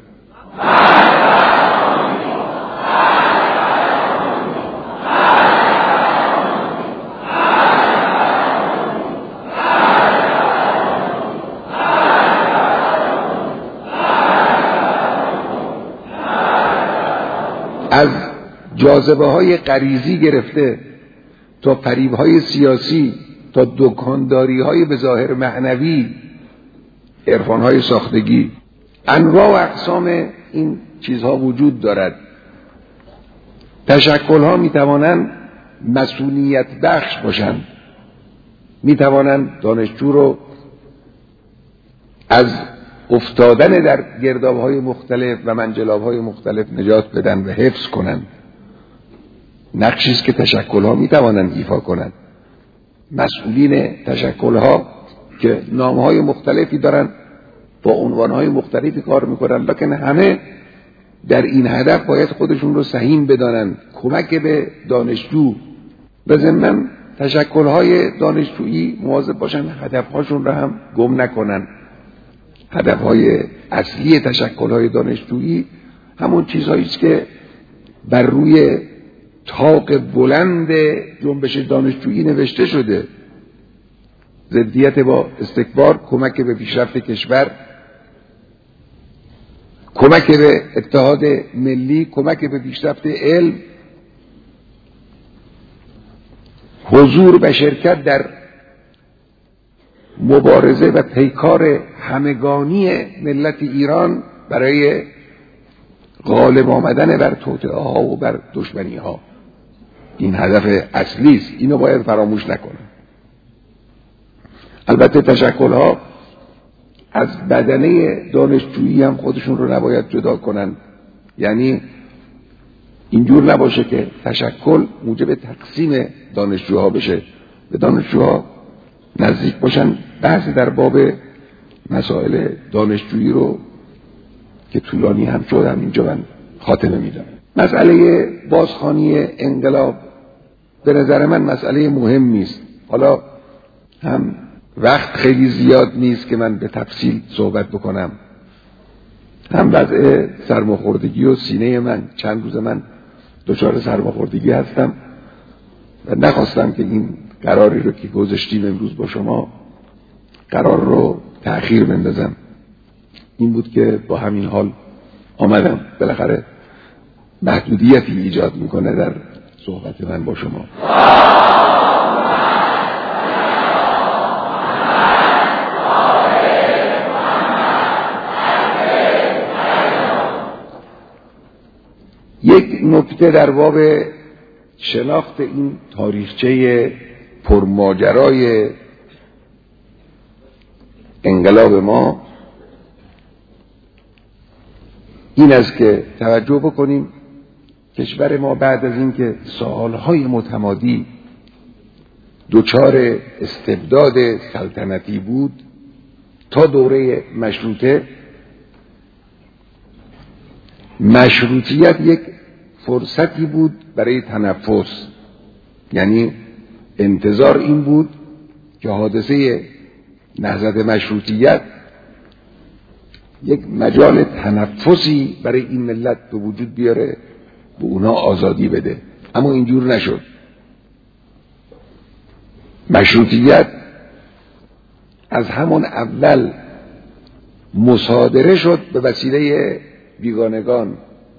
[SPEAKER 1] از جاذبه های غریزی گرفته تا فریب های سیاسی تا دکانداری های به ظاهر معنوی، عرفان های ساختگی، انواع و اقسام این چیزها وجود دارد. تشکل ها می توانند مسئولیت بخش باشند، می توانند دانشجو رو از افتادن در گرداب های مختلف و منجلاب های مختلف نجات بدن و حفظ کنند. نقشی است که تشکل ها می توانند ایفا کنند. مسئولین تشکل ها که نام های مختلفی دارند، با عنوان های مختلفی کار میکنند، لکن همه در این هدف باید خودشون رو سهیم بدانند، کمک به دانشجو. به ضمن تشکل های دانشجویی مواظب باشند هدف هاشون رو هم گم نکنند. هدف های اصلی تشکل های دانشجویی همون چیزهایی است که بر روی طاق بلند جنبش دانشجویی نوشته شده: ضدیت با استکبار، کمک به پیشرفت کشور، کمک به اتحاد ملی، کمک به پیشرفت علم، حضور و شرکت در مبارزه و پیکار همگانی ملت ایران برای غالب آمدن بر توطئه ها و بر دشمنی ها. این هدف اصلی است، اینو باید فراموش نکنه. البته تشکل ها از بدنه دانشجویی هم خودشون رو نباید جدا کنن. یعنی اینجور نباشه که تشکل موجب تقسیم دانشجوها بشه، به دانشجوها نزدیک باشن. بحث در باب مسائل دانشجویی رو که طولانی هم شد هم اینجا من خاتمه میدم. مسئله بازخوانی انقلاب به نظر من مسئله مهمی است. حالا هم وقت خیلی زیاد نیست که من به تفصیل صحبت بکنم، هم وضع سرماخوردگی و سینه من چند روز من دچار سرماخوردگی هستم و نخواستم که این قراری رو که گذاشتیم امروز با شما قرار رو تأخیر بندازم. این بود که با همین حال آمدم. بالاخره محدودیتی ایجاد میکنه در صحبت من با شما. یک نکته در باب شناخت این تاریخچه پرماجرای انقلاب ما این است که توجه بکنیم کشور ما بعد از اینکه سالهای متمادی دچار استبداد سلطنتی بود تا دوره مشروطه، مشروطیت یک فرصتی بود برای تنفس، یعنی انتظار این بود که حادثه نهضت مشروطیت یک مجال تنفسی برای این ملت به وجود بیاره، به اونا آزادی بده. اما اینجور نشد. مشروطیت از همون اول مصادره شد به وسیله بیگانگان،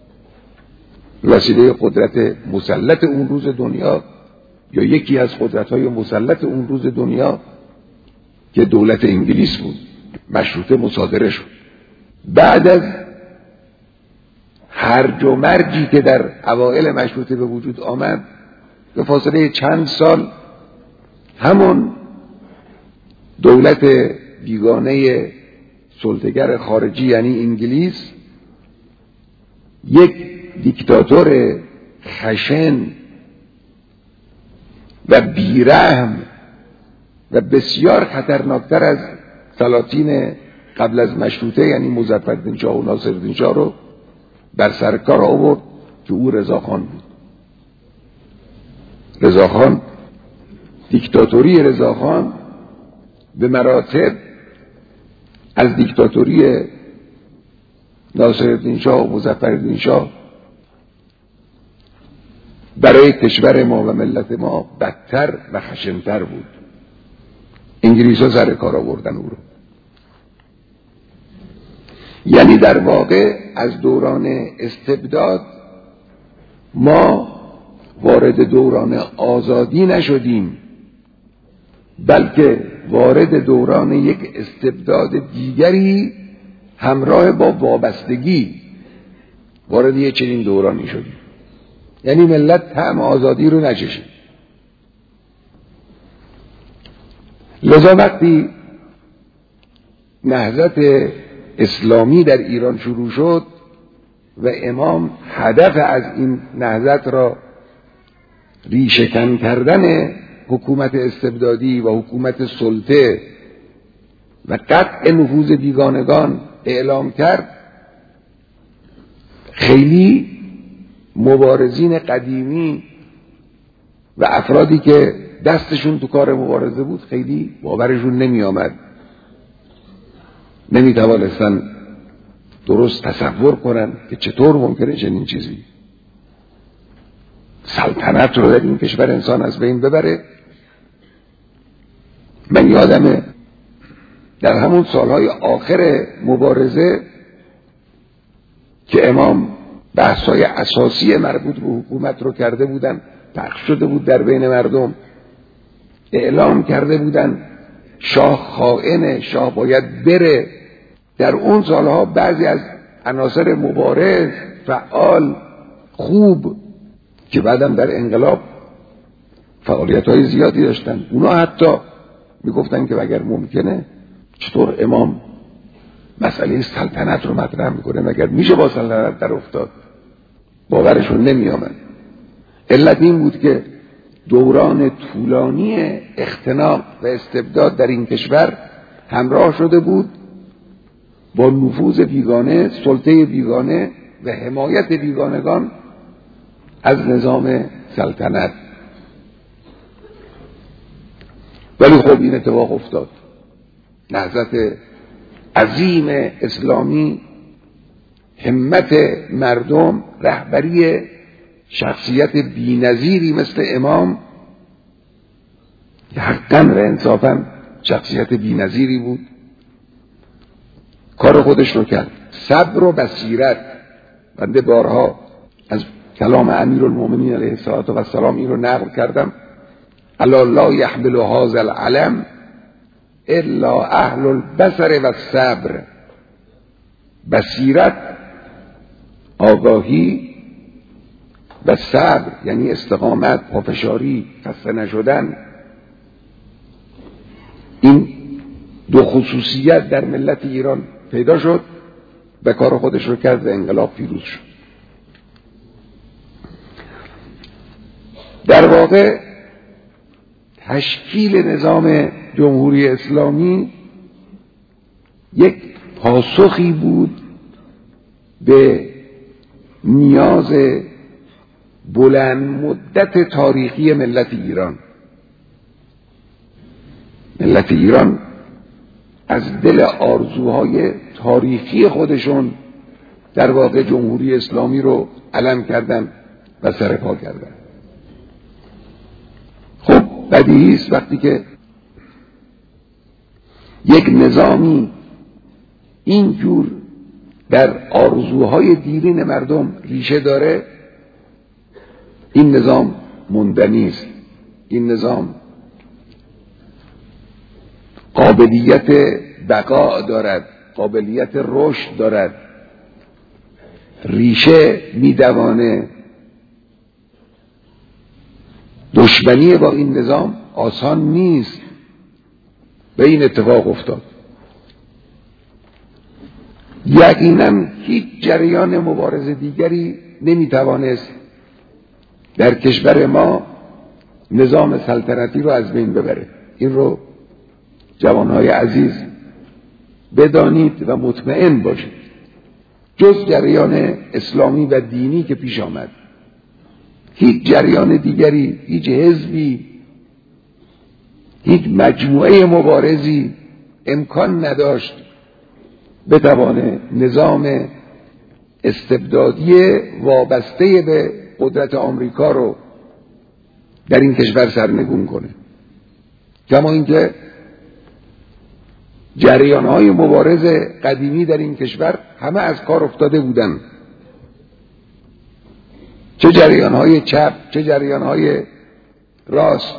[SPEAKER 1] وسیله قدرت مسلط اون روز دنیا یا یکی از قدرت‌های مسلط اون روز دنیا که دولت انگلیس بود. مشروطه مصادره شد. بعد از هرج و مرجی که در اوائل مشروطه به وجود آمد، به فاصله چند سال همون دولت بیگانه سلطه‌گر خارجی یعنی انگلیس یک دیکتاتور خشن و بیرحم و بسیار خطرناکتر از سلاطین قبل از مشروطه یعنی مظفرالدین شاه و ناصرالدین شاه رو بر سر کار آورد که او رضاخان بود. رضاخان، دیکتاتوری رضاخان به مراتب از دیکتاتوری ناصرالدین شاه و مظفرالدین شاه برای کشور ما و ملت ما بدتر و خشنتر بود. انگلیس ها سر کار آوردن او رو. یعنی در واقع از دوران استبداد ما وارد دوران آزادی نشدیم، بلکه وارد دوران یک استبداد دیگری همراه با وابستگی وارد یک چنین دورانی شدیم. یعنی ملت طعم آزادی رو نچشید. لذا وقتی نهضت اسلامی در ایران شروع شد و امام هدف از این نهضت را ریشه‌کن کردن حکومت استبدادی و حکومت سلطه و قطع نفوذ بیگانگان اعلام کرد، خیلی مبارزین قدیمی و افرادی که دستشون تو کار مبارزه بود خیلی باورشون نمی آمد، نمی توانستن درست تصور کنن که چطور ممکنه چنین چیزی سلطنت رو در این کشور انسان از بین ببره. من یادمه در همون سالهای آخر مبارزه که امام بحث‌های اساسی مربوط به حکومت رو کرده بودن، پخش شده بود در بین مردم، اعلام کرده بودن شاه خائن، شاه باید بره. در اون سالها بعضی از عناصر مبارز فعال خوب که بعدم در انقلاب فعالیت‌های زیادی داشتن، اونا حتی میگفتن که اگر ممکنه چطور امام مسئله سلطنت رو مطرح میکنه، مگر میشه با سلطنت در افتاد؟ باورشون نمی آمد. علت این بود که دوران طولانی اختناق و استبداد در این کشور همراه شده بود با نفوذ بیگانه، سلطه بیگانه و حمایت بیگانگان از نظام سلطنت. ولی خب این اتفاق افتاد. نهضت عظیم اسلامی، همت مردم، رهبری شخصیت بی‌نظیری مثل امام، حقاً و انصافاً شخصیت بی‌نظیری بود، کار خودش رو کرد. صبر و بصیرت، بنده بارها از کلام امیرالمومنین علیه السلام این رو نقل کردم: الا لا یحمل هذا العلم الا اهل البصر و الصبر. بصیرت، آگاهی و صبر یعنی استقامت، پافشاری، خسته نشدن. این دو خصوصیت در ملت ایران پیدا شد و کار خودش رو کرد و انقلاب پیروز شد. در واقع تشکیل نظام جمهوری اسلامی یک پاسخی بود به نیاز بلند مدت تاریخی ملت ایران. ملت ایران از دل آرزوهای تاریخی خودشون در واقع جمهوری اسلامی رو علم کردن و سرپا کردن. خب بدیهی است وقتی که یک نظامی اینجور در آرزوهای دیرین مردم ریشه داره، این نظام موندنی است. این نظام قابلیت بقا دارد، قابلیت رشد دارد، ریشه میدوانه. دشمنی با این نظام آسان نیست. به این اتفاق افتاد. یقینا هیچ جریان مبارز دیگری نمیتوانست در کشور ما نظام سلطنتی رو از بین ببره. این رو جوانهای عزیز بدانید و مطمئن باشید. جز جریان اسلامی و دینی که پیش آمد، هیچ جریان دیگری، هیچ حزبی، هیچ مجموعه مبارزی امکان نداشت بتوانه نظام استبدادی وابسته به قدرت آمریکا رو در این کشور سرنگون کنه. کما اینکه جریان‌های مبارز قدیمی در این کشور همه از کار افتاده بودند. چه جریان‌های چپ، چه جریان‌های راست،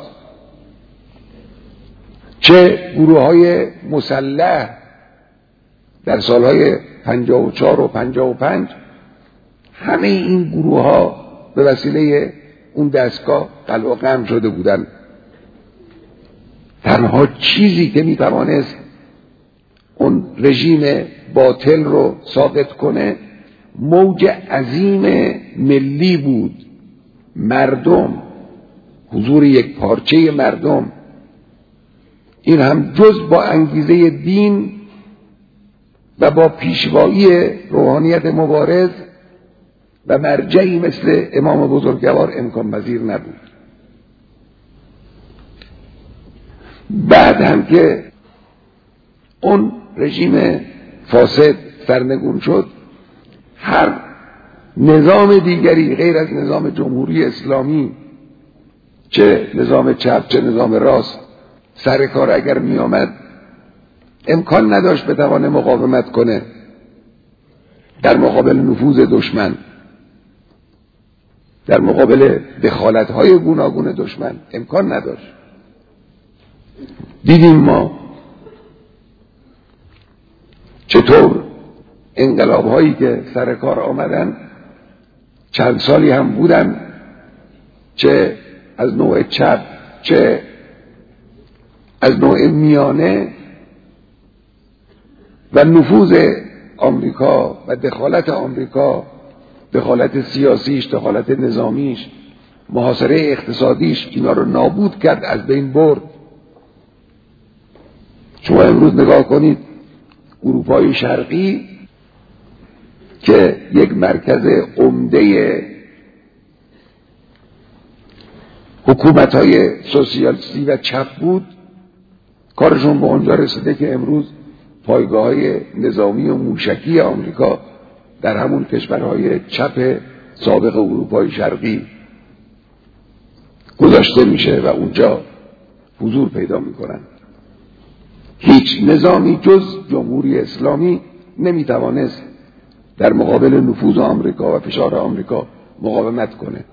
[SPEAKER 1] چه گروه‌های مسلح در سالهای پنجاه و چهار و پنجاه و پنج، همه این گروه‌ها به وسیله اون دستگاه قلع و قم شده بودند. تنها چیزی که میتوانست اون رژیم باطل رو ساقط کنه موج عظیم ملی بود، مردم، حضور یک پارچه مردم. این هم جز با انگیزه دین و با پیشوایی روحانیت مبارز و مرجعی مثل امام بزرگوار امکان پذیر نبود. بعد هم که اون رژیم فاسد سرنگون شد، هر نظام دیگری غیر از نظام جمهوری اسلامی، چه نظام چپ چه نظام راست، سر کار اگر می آمد امکان نداشت بتوانه مقاومت کنه در مقابل نفوذ دشمن، در مقابل دخالت‌های گوناگون دشمن. امکان نداشت. دیدیم ما چطور انقلاب‌هایی که سر کار آمدن چند سالی هم بودن، چه از نوع چپ چه از نوع میانه، و نفوذ آمریکا و دخالت آمریکا، دخالت سیاسیش، دخالت نظامیش، محاصره اقتصادیش، اینا رو نابود کرد، از بین برد. شما امروز نگاه کنید اروپای شرقی که یک مرکز عمده حکومت‌های سوسیالیستی و چپ بود، کارشون به اونجا رسیده که امروز پایگاه‌های نظامی و موشکی آمریکا در همون کشورهای چپ سابق اروپای شرقی گذاشته میشه و اونجا حضور پیدا میکنن. هیچ نظامی جز جمهوری اسلامی نمیتوانست در مقابل نفوذ آمریکا و فشار آمریکا مقاومت کنه.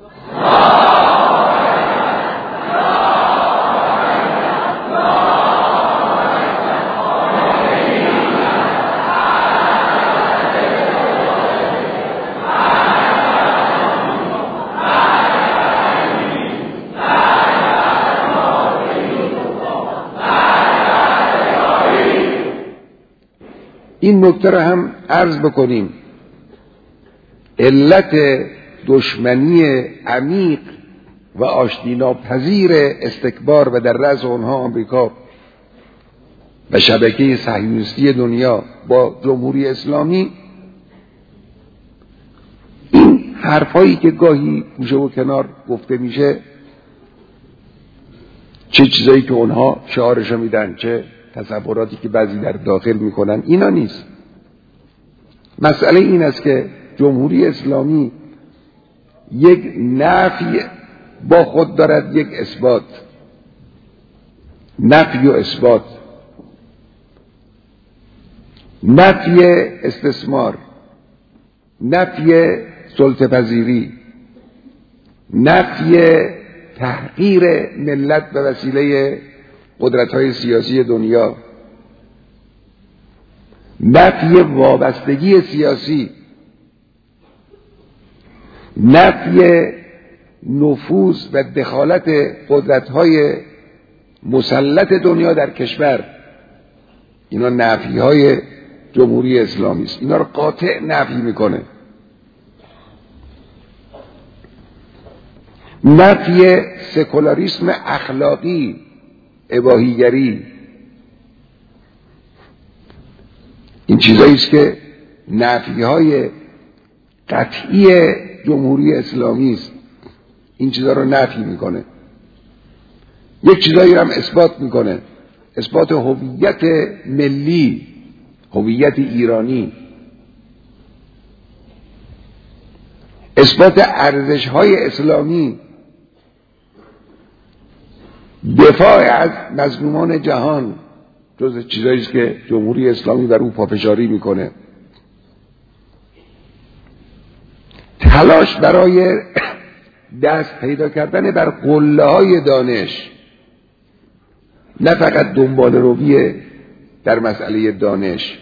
[SPEAKER 1] این نکته را هم عرض بکنیم، علت دشمنی عمیق و آشتی ناپذیر استکبار و در رأس آنها آمریکا و شبکه صهیونیستی دنیا با جمهوری اسلامی، این حرفایی که گاهی گوشه و کنار گفته میشه، چه چیزایی که اونها شعارشو میدن، چه تصوراتی که بعضی در داخل میکنن، اینا نیست. مسئله این است که جمهوری اسلامی یک نفی با خود دارد، یک اثبات. نفی و اثبات، نفی استثمار، نفی سلطه پذیری، نفی تحقیر ملت به وسیله قدرت‌های سیاسی دنیا، نفی وابستگی سیاسی، نفی نفوذ و دخالت قدرت‌های مسلط دنیا در کشور. اینا نفی‌های جمهوری اسلامی است. اینا رو قاطع نفی میکنه. نفی سکولاریسم اخلاقی، اباحیگری، این چیزایی است که نفی‌های قطعی جمهوری اسلامی است. این چیزا رو نفی میکنه. یک چیزایی رو هم اثبات میکنه، اثبات هویت ملی، هویت ایرانی، اثبات ارزش‌های اسلامی، دفاع از مظلومان جهان، جز چیزایی است که جمهوری اسلامی بر او پافشاری میکنه. تلاش برای دست پیدا کردن بر قله‌های دانش، نه فقط دنبال روی در مسئله دانش،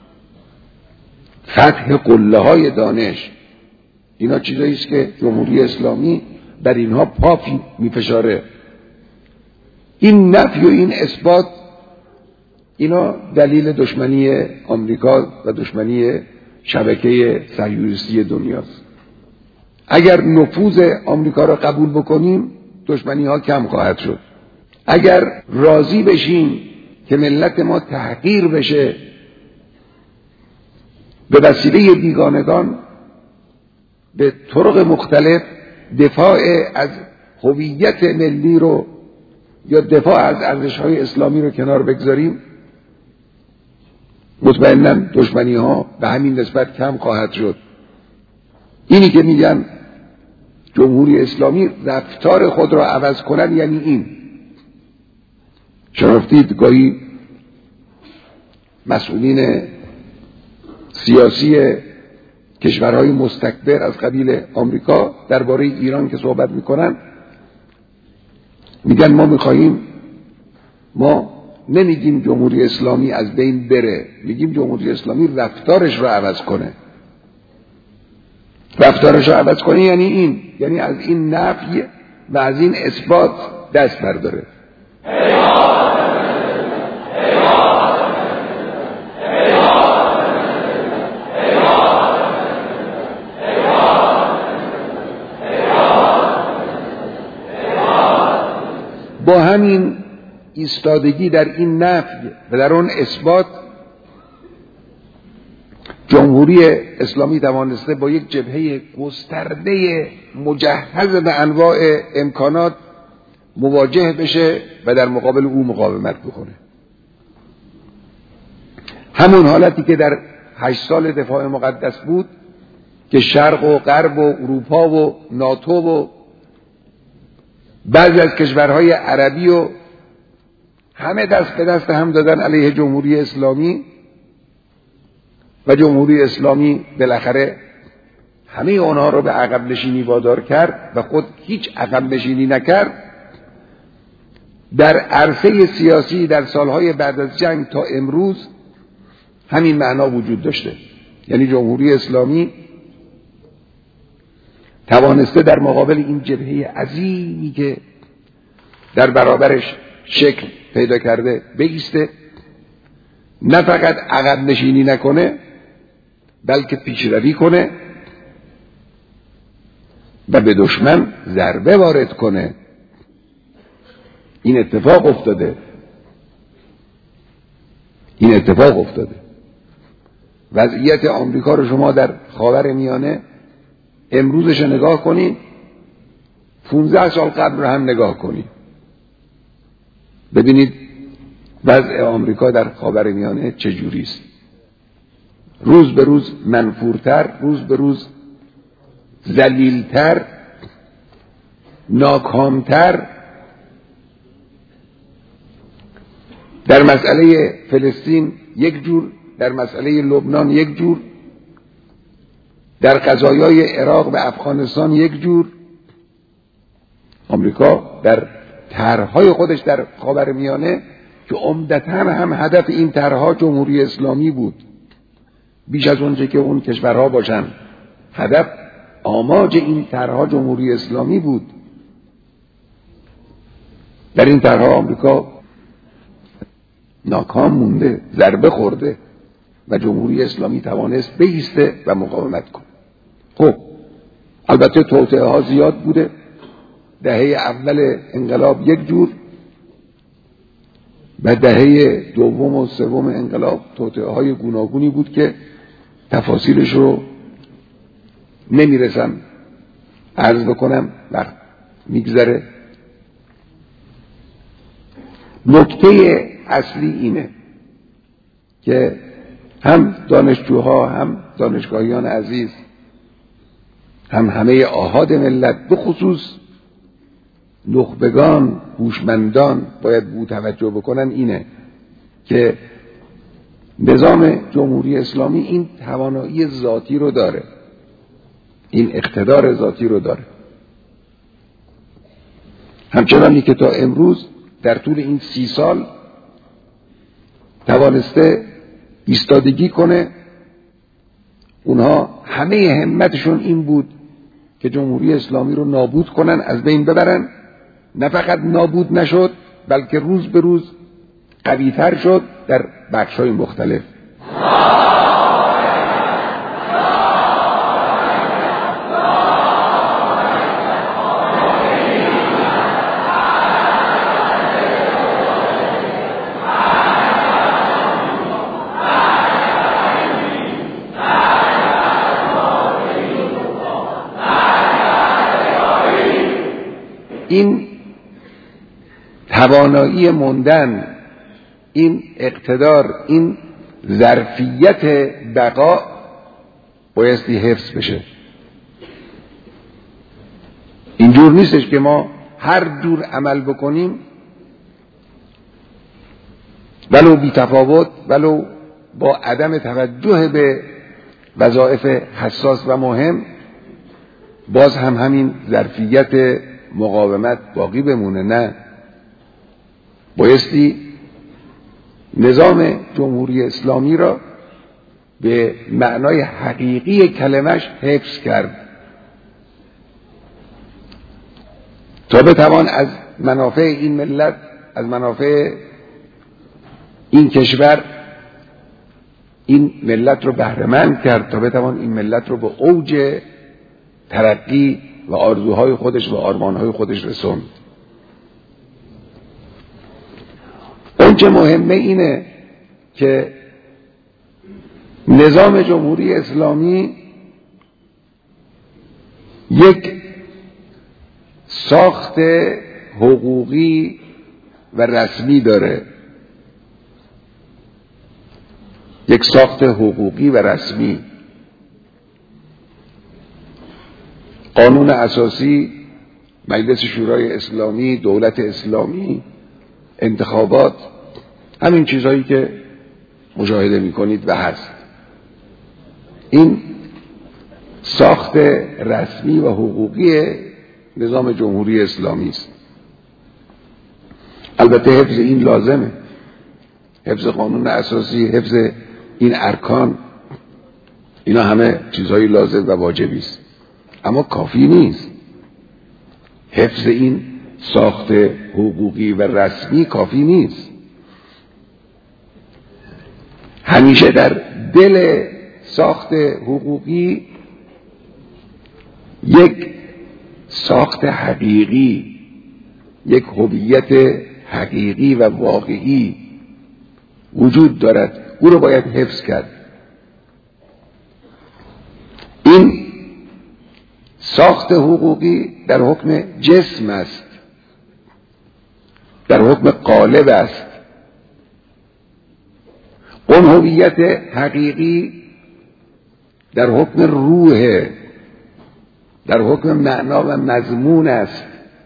[SPEAKER 1] فتح قله‌های دانش، اینا چیزایی است که جمهوری اسلامی بر اینها پا میفشاره. این نفی و این اثبات، اینا دلیل دشمنی آمریکا و دشمنی شبکه صهیونیستی دنیاست. اگر نفوذ آمریکا را قبول بکنیم، دشمنی ها کم خواهد شد. اگر راضی بشیم که ملت ما تحقیر بشه به وسیله بیگانگان، به طرق مختلف دفاع از هویت ملی رو یا دفاع از ارزش‌های اسلامی رو کنار بگذاریم، مطمئناً دشمنی ها به همین نسبت کم خواهد شد. اینی که میگن جمهوری اسلامی رفتار خود را عوض کنن، یعنی این. شنفتید گاهی مسئولین سیاسی کشورهای مستکبر از قبیل آمریکا درباره ایران که صحبت میکنن، میگن ما میخواییم، ما نمیگیم جمهوری اسلامی از بین بره، میگیم جمهوری اسلامی رفتارش رو عوض کنه. رفتارش رو عوض کنه یعنی این، یعنی از این نفی و از این اثبات دست برداره. با همین ایستادگی در این نفی و در اون اثبات، جمهوری اسلامی توانسته با یک جبهه گسترده مجهز به انواع امکانات مواجه بشه و در مقابل او مقاومت بکنه. همون حالتی که در هشت سال دفاع مقدس بود که شرق و غرب و اروپا و ناتو و بعضی از کشورهای عربی و همه دست به دست هم دادن علیه جمهوری اسلامی و جمهوری اسلامی بالاخره همه اونها رو به عقب نشینی وادار کرد و خود هیچ عقب نشینی نکرد. در عرصه سیاسی در سالهای بعد از جنگ تا امروز همین معنا وجود داشته، یعنی جمهوری اسلامی توانسته در مقابل این جبهه عظیمی که در برابرش شکل پیدا کرده بایسته، نه فقط عقب نشینی نکنه بلکه پیشروی کنه و به دشمن ضربه وارد کنه. این اتفاق افتاده این اتفاق افتاده وضعیت آمریکا رو شما در خاور میانه امروزش نگاه کنید، پونزده سال قبل رو هم نگاه کنید، ببینید وضع آمریکا در خاور میانه چجوری است. روز به روز منفورتر، روز به روز ذلیلتر، ناکامتر. در مسئله فلسطین یک جور، در مسئله لبنان یک جور، در قضایای عراق و افغانستان یک جور. آمریکا در طرح‌های خودش در خاورمیانه که عمدتاً هم هدف این طرح‌ها جمهوری اسلامی بود، بیش از اونچه که اون کشورها باشن، هدف آماج این طرح‌ها جمهوری اسلامی بود. در این طرح‌ها آمریکا ناکام مونده، ضربه خورده و جمهوری اسلامی توانست بایسته و مقاومت کنه. خب البته توطئه ها زیاد بوده. دهه اول انقلاب یک جور و دهه دوم و سوم انقلاب توطئه های گوناگونی بود که تفاصیلش رو نمیرسم عرض بکنم، وقت میگذره. نکته اصلی اینه که هم دانشجوها، هم دانشگاهیان عزیز، هم همه آحاد ملت، به خصوص نخبگان، هوشمندان باید به توجه بکنن اینه که نظام جمهوری اسلامی این توانایی ذاتی رو داره، این اقتدار ذاتی رو داره، همچنانی که تا امروز در طول این سی سال توانسته ایستادگی کنه. اونها همه همتشون این بود که جمهوری اسلامی رو نابود کنن، از بین ببرن. نه فقط نابود نشد بلکه روز به روز قوی‌تر شد در بخش‌های مختلف. این توانایی موندن، این اقتدار، این ظرفیت بقا بایستی حفظ بشه. اینجور نیستش که ما هر جور عمل بکنیم ولو بی تفاوت، ولو با عدم توجه به وظایف حساس و مهم، باز هم همین ظرفیت مقاومت باقی بمونه. نه، بایستی نظام جمهوری اسلامی را به معنای حقیقی کلمش حفظ کرد تا بتوان از منافع این ملت، از منافع این کشور، این ملت رو بهره‌مند کرد، تا بتوان این ملت رو به اوج ترقی و آرزوهای خودش و آرمانهای خودش رسوند. اون چه مهمه اینه که نظام جمهوری اسلامی یک ساخت حقوقی و رسمی داره. یک ساخت حقوقی و رسمی. قانون اساسی، مجلس شورای اسلامی، دولت اسلامی، انتخابات، همین چیزهایی که مشاهده میکنید و هست. این ساخت رسمی و حقوقی نظام جمهوری اسلامی است. البته حفظ این لازمه، حفظ قانون اساسی، حفظ این ارکان، اینا همه چیزهای لازم و واجبی است، اما کافی نیست. حفظ این ساخت حقوقی و رسمی کافی نیست. همیشه در دل ساخت حقوقی یک ساخت حقیقی، یک هویت حقیقی و واقعی وجود دارد، او رو باید حفظ کرد. این ساخت حقوقی در حکم جسم است، در حکم قالب است. اون هویت حقیقی در حکم روح، در حکم معنا و مضمون است.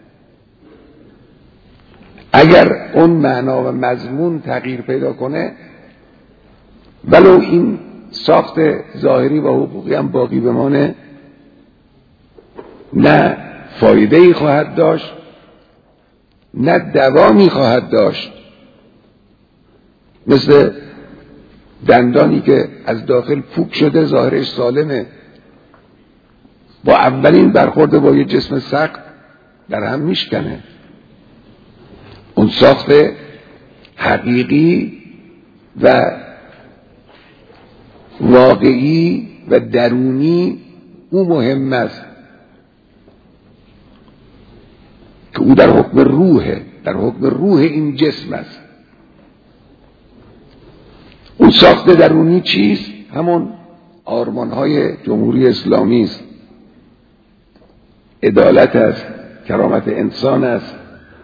[SPEAKER 1] اگر اون معنا و مضمون تغییر پیدا کنه، ولو این ساخت ظاهری و حقوقی هم باقی بمانه، نه فایده‌ای خواهد داشت، نه دوامی خواهد داشت. مثل دندانی که از داخل پوک شده، ظاهرش سالمه، با اولین برخورد با یه جسم سخت در هم میشکنه. اون ساخت حقیقی و واقعی و درونی او مهم است که او در حکم روحه، در حکم روح این جسم است. اون ساخت درونی چیست؟ همون آرمان‌های جمهوری اسلامی است. عدالت است، کرامت انسان است،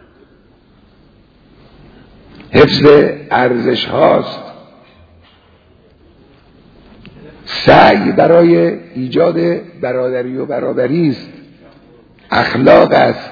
[SPEAKER 1] حفظ ارزش هاست، سعی برای ایجاد برادری و برابری است، اخلاق است،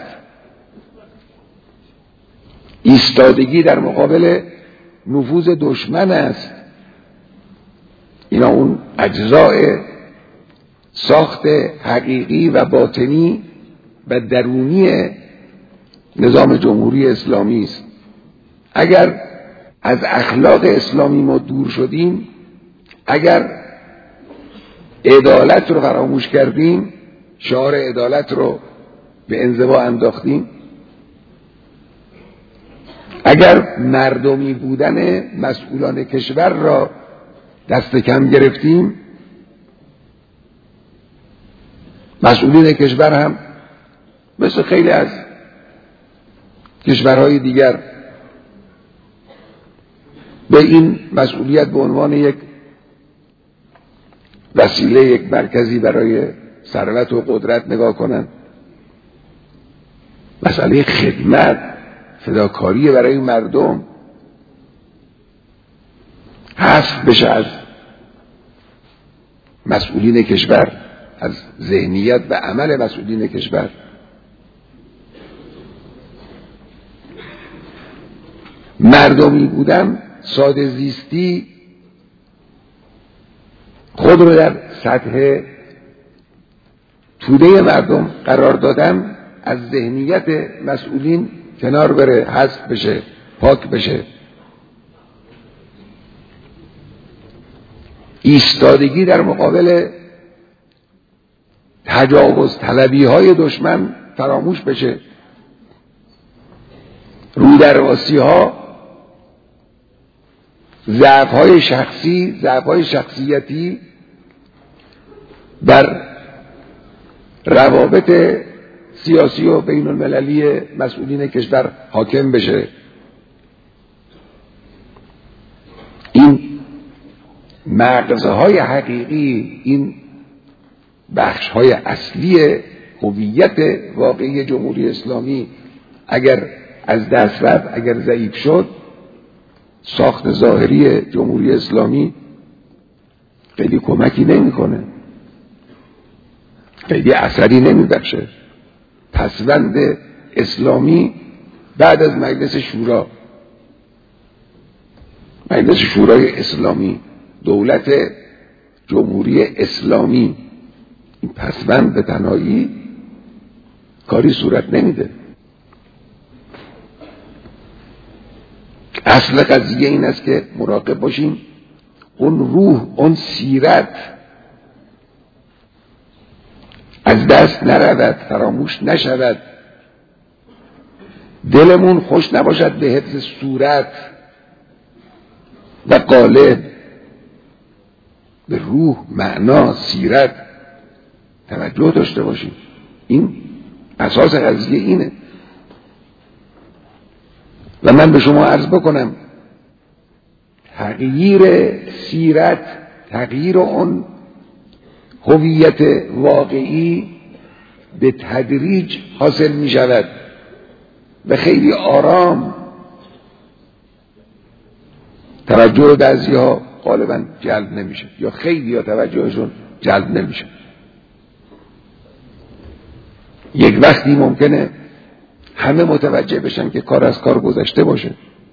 [SPEAKER 1] ایستادگی در مقابل نفوذ دشمن است. اینا اون اجزای ساخت حقیقی و باطنی و درونی نظام جمهوری اسلامی است. اگر از اخلاق اسلامی ما دور شدیم، اگر عدالت رو فراموش کردیم، شعار عدالت رو به انزوا انداختیم، اگر مردمی بودن مسئولان کشور را دست کم گرفتیم، مسئولین کشور هم مثل خیلی از کشورهای دیگر به این مسئولیت به عنوان یک وسیله، یک مرکزی برای ثروت و قدرت نگاه کنند. مسئله خدمت، فداکاری برای مردم حذف بشه از مسئولین کشور، از ذهنیت و عمل مسئولین کشور. مردمی بودن، ساده زیستی، خود رو در سطح توده مردم قرار دادن، از ذهنیت مسئولین کنار بره، حذف بشه، پاک بشه. ایستادگی در مقابل تجاوز طلبی های دشمن فراموش بشه. رودرواسی ها، ضعف های شخصی، ضعف های شخصیتی در روابط سیاسی و بین المللی مسئولین کشور حاکم بشه. این مغزهای حقیقی، این بخشهای اصلی هویت واقعی جمهوری اسلامی اگر از دست رفت، اگر ضعیف شد، ساخت ظاهری جمهوری اسلامی خیلی کمکی نمیکنه، خیلی اثری نمیبخشه. پسوند اسلامی بعد از مجلس شورا، مجلس شورای اسلامی، دولت جمهوری اسلامی، این پسوند به تنهایی کاری صورت نمیده. اصل قضیه این است که مراقب باشیم اون روح، اون سیرت از دست نرود، فراموش نشود. دلمون خوش نباشد به حفظ صورت و قالب، به روح، معنا، سیرت توجه داشته باشیم. این اساس قضیه اینه. و من به شما عرض بکنم تغییر سیرت، تغییر اون هویت واقعی به تدریج حاصل می شود و خیلی آرام. توجه بعضی ها غالبا جلب نمیشه یا خیلی ها توجهشون جلب نمیشه. یک وقتی ممکنه همه متوجه بشن که کار از کار گذشته باشه.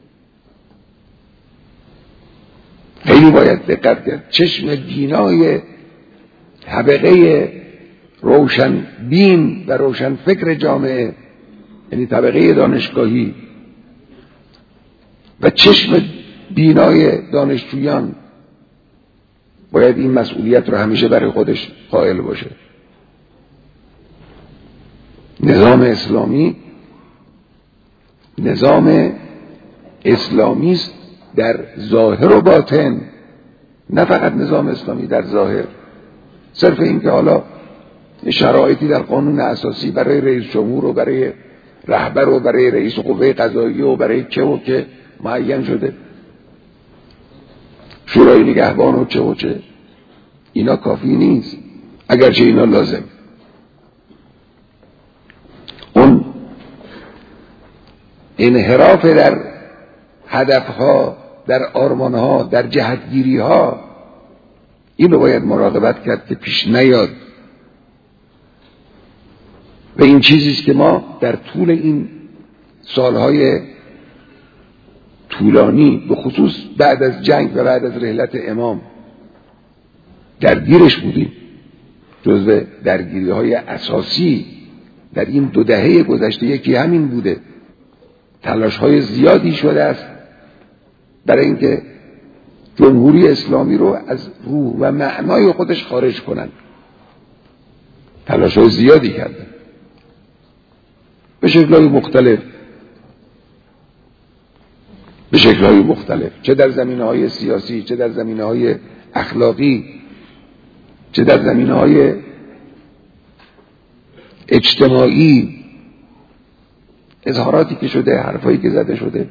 [SPEAKER 1] خیلی باید دقت کرد. چشم بینای طبقه روشن بین و روشن فکر جامعه، یعنی طبقه دانشگاهی، و چشم بینای دانشجویان باید این مسئولیت رو همیشه برای خودش قائل باشه. نظام اسلامی نظام اسلامی است در ظاهر و باطن، نه فقط نظام اسلامی در ظاهر. صرف این که حالا شرایطی در قانون اساسی برای رئیس جمهور و برای رهبر و برای رئیس قوه قضاییه و برای چه و که معین شده، شورای نگهبان و چه و چه، اینا کافی نیست، اگرچه اینا لازم. اون انحراف در هدفها، در آرمانها، در جهتگیریها، اینو باید مراقبت کرد که پیش نیاد. و این چیزیست که ما در طول این سالهای طولانی، به خصوص بعد از جنگ و بعد از رحلت امام، درگیرش بودیم. جزو درگیری‌های اساسی در این دو دهه گذشته یکی همین بوده. تلاش‌های زیادی شده است برای اینکه جمهوری اسلامی رو از روح و معنای خودش خارج کنن. تلاش‌های زیادی کردن به شکل‌های مختلف، به شکل‌های مختلف، چه در زمینه‌های سیاسی، چه در زمینه‌های اخلاقی، چه در زمینه‌های اجتماعی. اظهاراتی که شده، حرفایی که زده شده.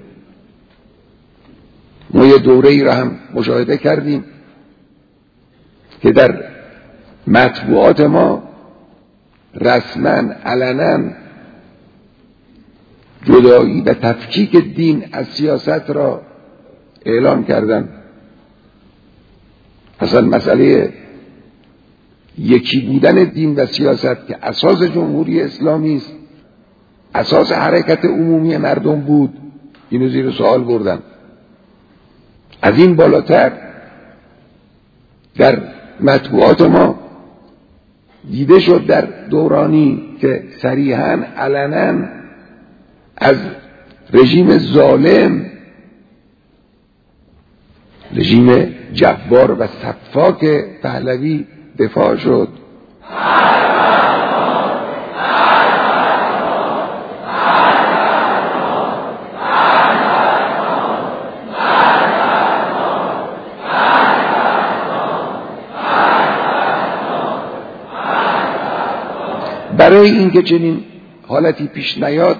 [SPEAKER 1] ما یه دوره‌ای را هم مشاهده کردیم که در مطبوعات ما رسما علنا جدایی و تفکیک دین از سیاست را اعلام کردن. اصلا مسئله یکی بودن دین و سیاست که اساس جمهوری اسلامی است، اساس حرکت عمومی مردم بود، اینو زیر سوال بردن. از این بالاتر در مطبوعات ما دیده شد در دورانی که صریحاً علناً از رژیم ظالم، رژیم جبار و سفاک پهلوی دفاع شد. برای اینکه چنین حالتی پیش نیاد،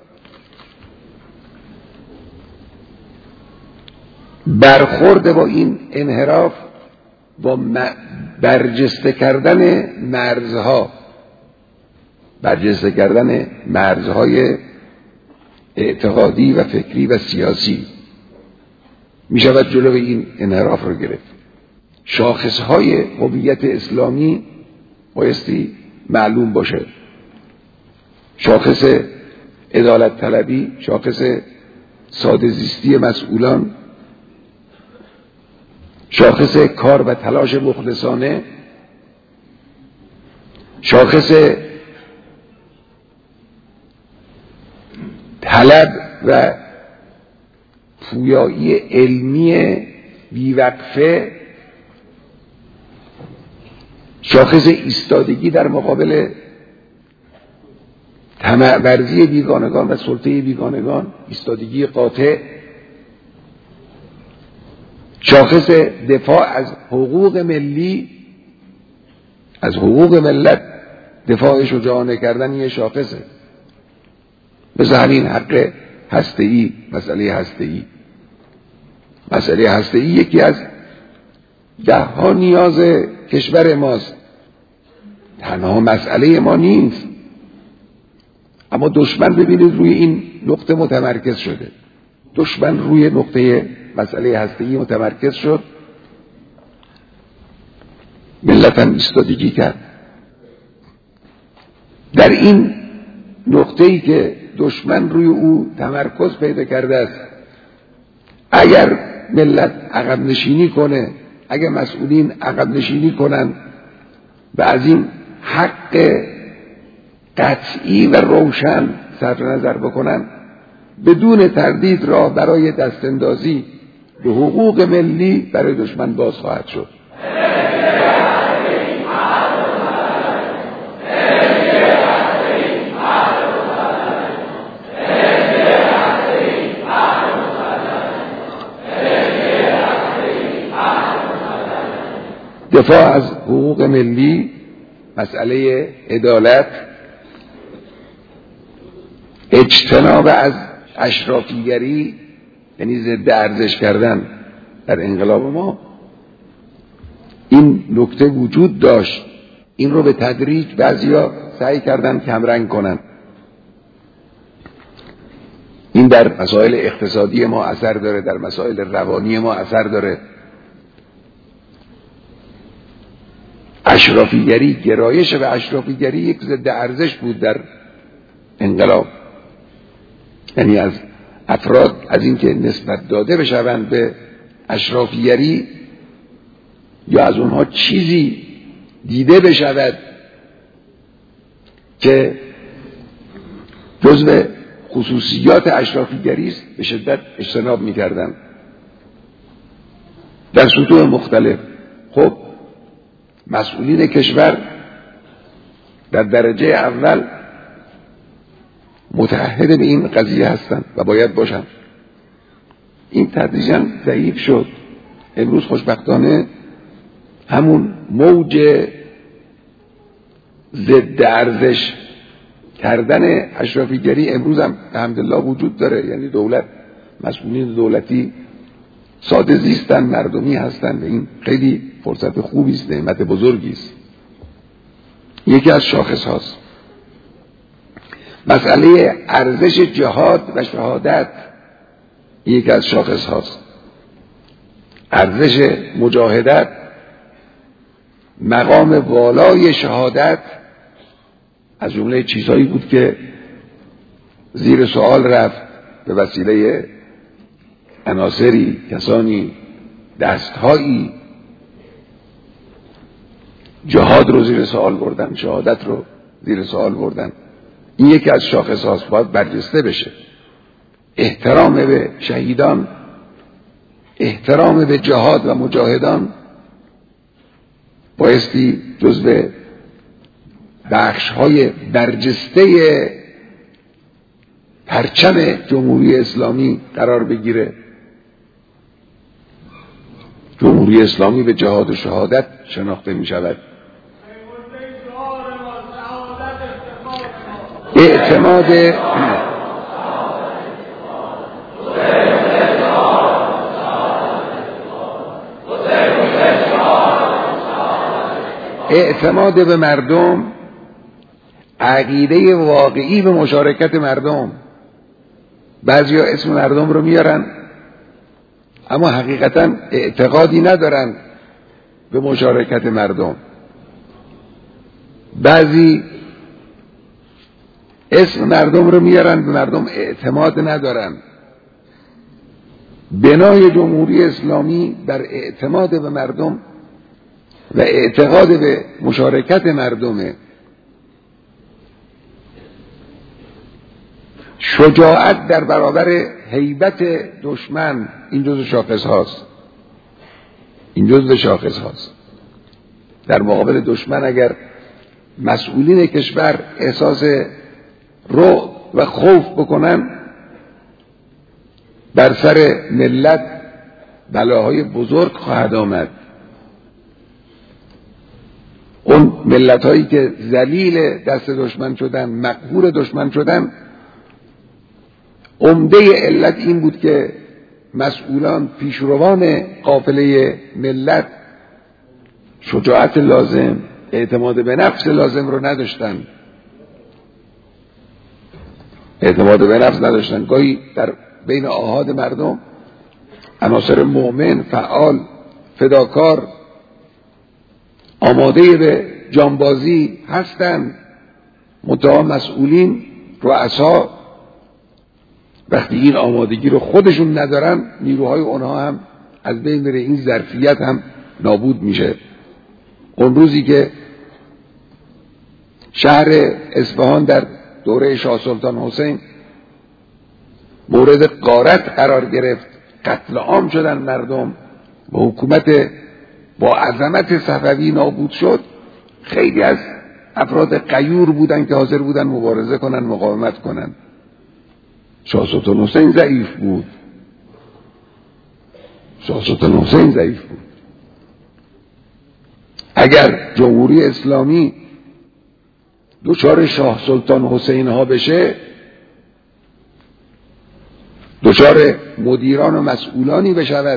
[SPEAKER 1] برخورد با این انحراف با برجسته کردن مرزها، برجسته کردن مرزهای اعتقادی و فکری و سیاسی می شود جلوی این انحراف رو گرفت. شاخصهای هویت اسلامی بایستی معلوم باشه. شاخص عدالت طلبی، شاخص ساده زیستی مسئولان، شاخص کار و تلاش مخلصانه، شاخص طلب و پویایی علمی بیوقفه، شاخص ایستادگی در مقابل طمع ورزی بیگانگان و سلطه بیگانگان، ایستادگی قاطع، شاخص دفاع از حقوق ملی، از حقوق ملت دفاع شجاعانه کردن یه شاخصه. مثل همین حق هسته‌ای، مسئله هسته‌ای. مسئله هسته‌ای یکی از ده ها نیاز کشور ماست، تنها مسئله ما نیست، اما دشمن ببینید روی این نقطه متمرکز شده. دشمن روی نقطه مسئله هسته‌ای متمرکز شد، ملت هم ایستادگی کرد. در این نقطه‌ای که دشمن روی او تمرکز پیدا کرده است، اگر ملت عقب نشینی کنه، اگر مسئولین عقب نشینی کنن و از این حق قطعی و روشن صرف نظر بکنن، بدون تردید راه برای دستاندازی به حقوق ملی برای دشمن باز خواهد شد. دفاع از حقوق ملی، مسئله عدالت، اجتناب از اشرافیگری، یعنی ضد ارزش کردن در انقلاب ما، این نکته وجود داشت. این رو به تدریج بعضیا سعی کردن کمرنگ کنن. این در مسائل اقتصادی ما اثر داره، در مسائل روانی ما اثر داره. اشرافیگری، گرایش به اشرافیگری یک ضد ارزش بود در انقلاب، یعنی از افراد از اینکه نسبت داده بشوند به اشرافیگری یا از اونها چیزی دیده بشود که جزو خصوصیات اشرافیگری است، به شدت اجتناب می‌کردند در سطوح مختلف. خب مسئولین کشور در درجه اول متعهد به این قضیه هستند و باید باشند. این تدریجاً ضعیف شد. امروز خوشبختانه همون موج ضد ارزش کردن اشرافیگری امروز هم الحمدلله وجود داره. یعنی دولت، مسئولین دولتی ساده زیستن، مردمی هستن و این خیلی فرصت خوبی است، نعمت بزرگی است. یکی از شاخص هاست. مسئله ارزش جهاد و شهادت یکی از شاخص هاست. ارزش مجاهدت، مقام والای شهادت از جمله چیزهایی بود که زیر سوال رفت به وسیله عناصری، کسانی، دستهایی جهاد رو زیر سوال بردن، شهادت رو زیر سوال بردن. این یکی از شاخص هاست، باید برجسته بشه. احترام به شهیدان، احترام به جهاد و مجاهدان بایستی جزو بخش های برجسته پرچم جمهوری اسلامی قرار بگیره. جمهوری اسلامی به جهاد و شهادت شناخته می شود. اعتماد اعتماد به مردم، عقیده واقعی به مشارکت مردم. بعضیا اسم مردم رو میارن اما حقیقتا اعتقادی ندارن به مشارکت مردم. بعضی اسم مردم رو میارن، به مردم اعتماد ندارن. بنای جمهوری اسلامی بر اعتماد به مردم و اعتقاد به مشارکت مردمه. شجاعت در برابر هیبت دشمن، این جزو شاخص هاست. این جزو شاخص هاست. در مقابل دشمن اگر مسئولین کشور احساس رعب و خوف بکنن، بر سر ملت بلاهای بزرگ خواهد آمد. اون ملت هایی که ذلیل دست دشمن شدن، مقهور دشمن شدن، عمده علت این بود که مسئولان، پیشروان قافله ملت شجاعت لازم، اعتماد به نفس لازم رو نداشتن. اعتماد به نفس نداشتن. گاهی در بین آحاد مردم عناصر مؤمن، فعال، فداکار، آماده به جانبازی هستند، منتها مسئولین، رؤسا وقتی این آمادگی رو خودشون ندارن، نیروهای اونها هم از بین میره، این ظرفیت هم نابود میشه. اون روزی که شهر اصفهان در دوره شاه سلطان حسین مورد غارت قرار گرفت، قتل عام شدن مردم و حکومت با عظمت صفوی نابود شد، خیلی از افراد غیور بودن که حاضر بودن مبارزه کنن، مقاومت کنن. شاه سلطان حسین ضعیف بود. شاه سلطان حسین ضعیف بود. اگر جمهوری اسلامی دچار شاه سلطان حسین ها بشه، دچار مدیران و مسئولانی بشود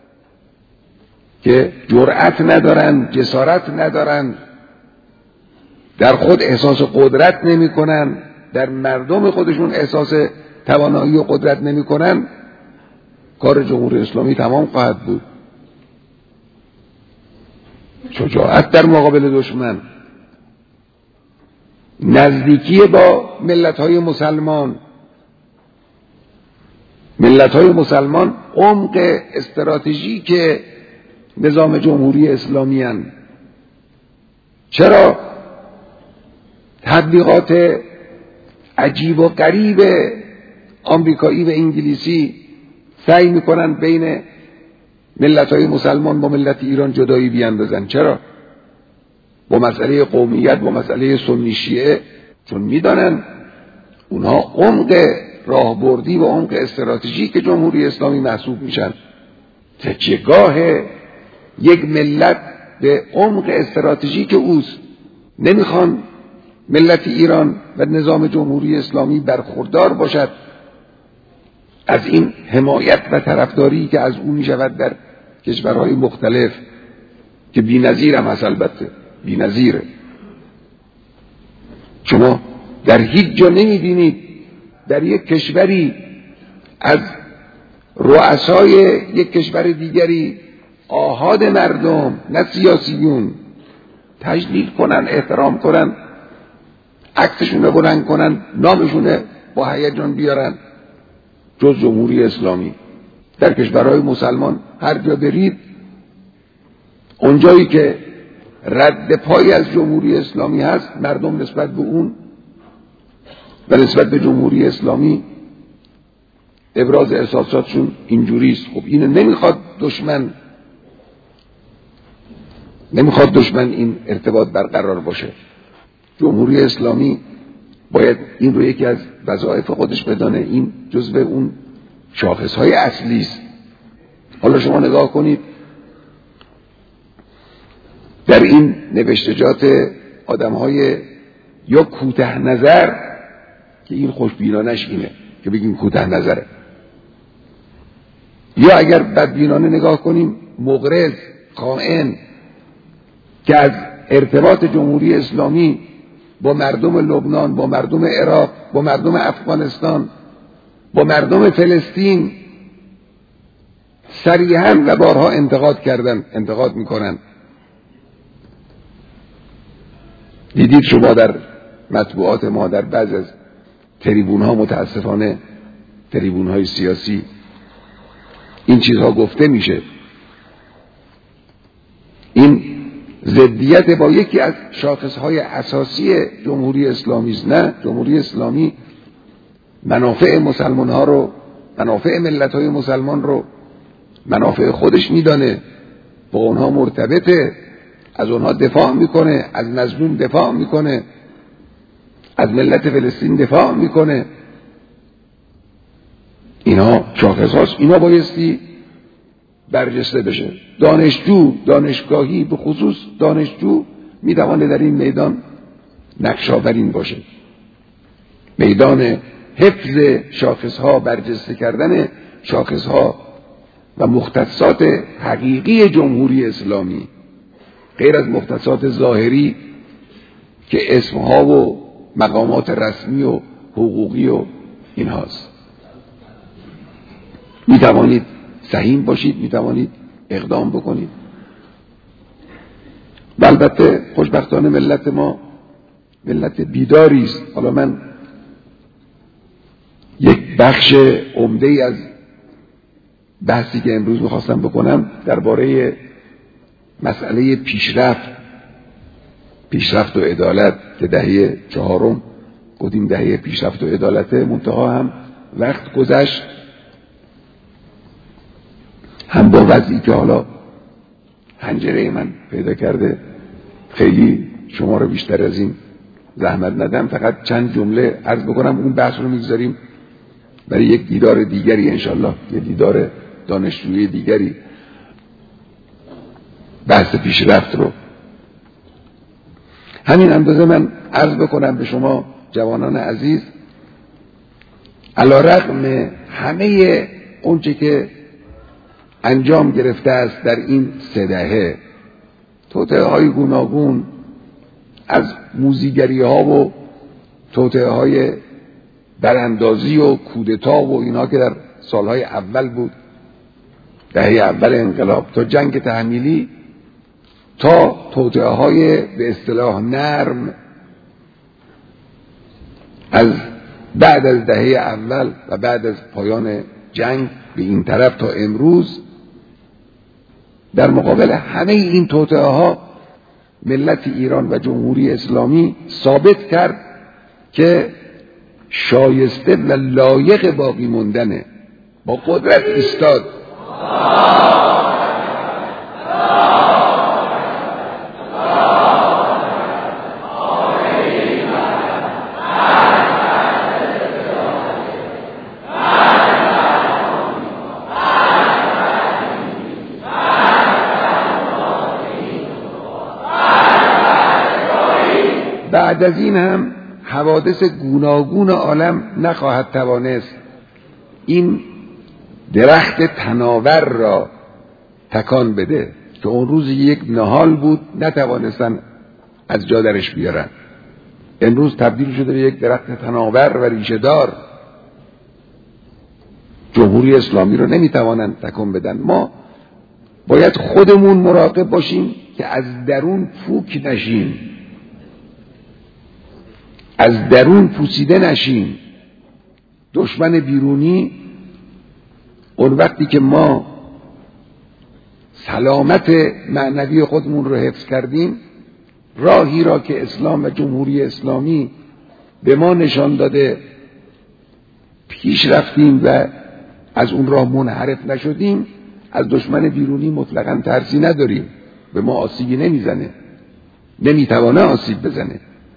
[SPEAKER 1] که جرأت ندارن، جسارت ندارن، در خود احساس قدرت نمی کنن، در مردم خودشون احساس توانایی و قدرت نمی کنن، کار جمهوری اسلامی تمام خواهد بود. شجاعت در مقابل دشمن، نزدیکی با ملت‌های مسلمان. ملت‌های مسلمان عمق استراتژیک نظام جمهوری اسلامی هستند. چرا تبلیغات عجیب و غریب آمریکایی و انگلیسی سعی میکنن بین ملت‌های مسلمان با ملت ایران جدایی بیاندازن؟ چرا؟ با مسئله قومیت، با مسئله سنی شیعه، چون میدانن اونها عمق راهبردی و عمق استراتژیک جمهوری اسلامی محسوب میشن. تکیهگاه یک ملت به عمق استراتژیک اوست. نمیخوان ملت ایران و نظام جمهوری اسلامی برخوردار باشد از این حمایت و طرفداری که از اون میشود در کشورهای مختلف که بی‌نظیر هم هست. البته بی‌نظیره. شما در هیچ جا نمی‌بینید در یک کشوری از رؤسای یک کشور دیگری آحاد مردم، نه سیاسیون، تجلیل کنن، احترام کنن، عکسشون رو بلند کنن، نامشون با هیجان بیارن، جز جمهوری اسلامی. در کشورهای مسلمان هر جا برید، اونجایی که رد پای از جمهوری اسلامی هست، مردم نسبت به اون و نسبت به جمهوری اسلامی ابراز احساساتشون اینجوریست. خب اینو نمیخواد دشمن، نمیخواد دشمن این ارتباط برقرار باشه. جمهوری اسلامی باید این رو یکی از وظایف خودش بدانه. این جزء اون شاخصهای اصلی است. حالا شما نگاه کنید در این نوشتجات آدم‌های یا کوته نظر، که این خوشبینانش اینه که بگیم کوته نظره، یا اگر بدبینانه نگاه کنیم مغرض، خائن، که از ارتباط جمهوری اسلامی با مردم لبنان، با مردم عراق، با مردم افغانستان، با مردم فلسطین صریحاً و بارها انتقاد کردن، انتقاد میکنن. دیدید شما در مطبوعات ما در بعض از تریبون ها، متاسفانه تریبون های سیاسی، این چیزها گفته میشه. این ضدیت با یکی از شاخصهای اساسی جمهوری اسلامی است. نه، جمهوری اسلامی منافع مسلمان ها رو، منافع ملت های مسلمان رو منافع خودش میدانه، با اونها مرتبطه، از اونها دفاع میکنه، از مظلوم دفاع میکنه، از ملت فلسطین دفاع میکنه. اینا شاخص هاست، اینا بایستی برجسته بشه. دانشجو، دانشگاهی، به خصوص دانشجو میتوانه در این میدان نقش‌آفرین باشه. میدان حفظ شاخص ها، برجسته کردن شاخص ها و مختصات حقیقی جمهوری اسلامی، غیر از مختصات ظاهری که اسمها و مقامات رسمی و حقوقی و این هاست. می توانید سهیم باشید، می توانید اقدام بکنید. و البته خوشبختانه ملت ما ملت بیداری است. حالا من یک بخش عمده ای از بحثی که امروز میخواستم بکنم درباره مسئله پیشرفت پیشرفت و عدالت که دهه چهارم گفتیم دهه پیشرفت و عدالته، منتها هم وقت گذشت، هم با وضعی که حالا حنجره من پیدا کرده خیلی شما رو بیشتر از این زحمت ندم. فقط چند جمله عرض بکنم، اون بحث رو میگذاریم برای یک دیدار دیگری انشالله، یک دیدار دانشجویی دیگری، بحث پیشرفت رو. همین اندازه من عرض بکنم به شما جوانان عزیز، علی رغم همه اونچه که انجام گرفته است در این سه دهه، توطئه های گوناگون، از موذیگری ها و توطئه های براندازی و کودتا و اینا که در سالهای اول بود، دهه اول انقلاب، تا جنگ تحمیلی، تا توطئه های به اصطلاح نرم از بعد از دهه اول و بعد از پایان جنگ به این طرف تا امروز، در مقابل همه این توطئه ها ملت ایران و جمهوری اسلامی ثابت کرد که شایسته و لایق باقی موندنه. با قدرت ایستاد. بعد از این هم حوادث گوناگون عالم نخواهد توانست این درخت تناور را تکان بده که اون روز یک نهال بود، نتوانستن از جا درش بیارن. امروز تبدیل شده به یک درخت تناور و ریشه دار. جمهوری اسلامی رو نمیتوانن تکان بدن. ما باید خودمون مراقب باشیم که از درون پوک نشیم، از درون پوسیده نشیم. دشمن بیرونی اون وقتی که ما سلامت معنوی خودمون رو حفظ کردیم، راهی را که اسلام و جمهوری اسلامی به ما نشان داده پیش رفتیم و از اون راه منحرف نشدیم، از دشمن بیرونی مطلقاً ترسی نداریم. به ما آسیبی نمیزنه، نمیتوانه آسیب بزنه.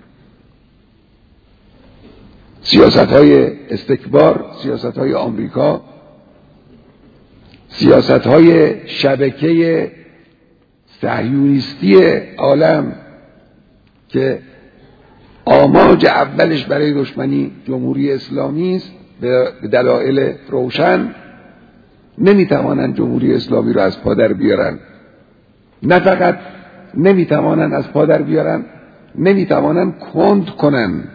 [SPEAKER 1] سیاست‌های استکبار، سیاست‌های آمریکا، سیاست‌های شبکه صهیونیستی عالم که آماج اولش برای دشمنی جمهوری اسلامی است، به دلایل روشن نمیتوانند جمهوری اسلامی رو از پا در بیارن. نه فقط نمیتوانند از پا در بیارن، نمیتوانند کند کنن.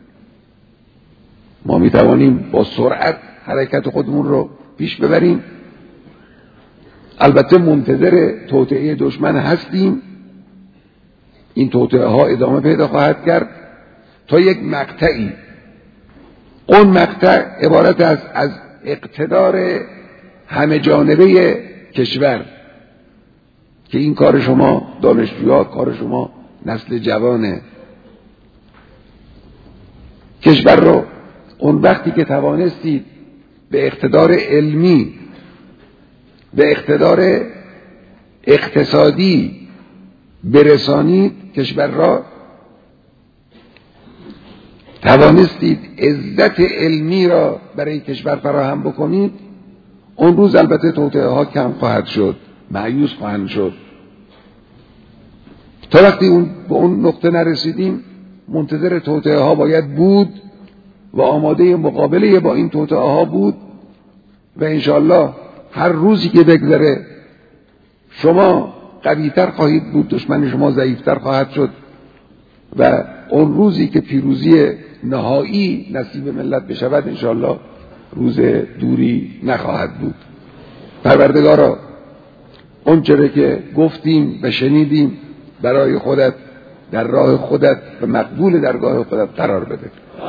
[SPEAKER 1] ما میتوانیم با سرعت حرکت خودمون رو پیش ببریم. البته منتظر توطئه دشمن هستیم، این توطئه ها ادامه پیدا خواهد کرد تا یک مقطعی. اون مقطع عبارت است از اقتدار همه جانبه کشور که این کار شما دانشجوها، کار شما نسل جوانه. کشور رو اون وقتی که توانستید به اقتدار علمی، به اقتدار اقتصادی برسانید، کشور را توانستید عزت علمی را برای کشور فراهم بکنید، اون روز البته توطئه ها کم خواهد شد، مایوس خواهند شد. تا وقتی اون به اون نقطه نرسیدیم منتظر توطئه ها باید بود و آماده مقابله با این توطئه ها بود و انشاءالله هر روزی که بگذره شما قوی‌تر خواهید بود، دشمن شما ضعیف‌تر خواهد شد و اون روزی که پیروزی نهایی نصیب ملت بشود انشاءالله روز دوری نخواهد بود. پروردگارا اون چیزی که گفتیم و شنیدیم برای خودت در راه خودت و مقبول درگاه خودت قرار بده.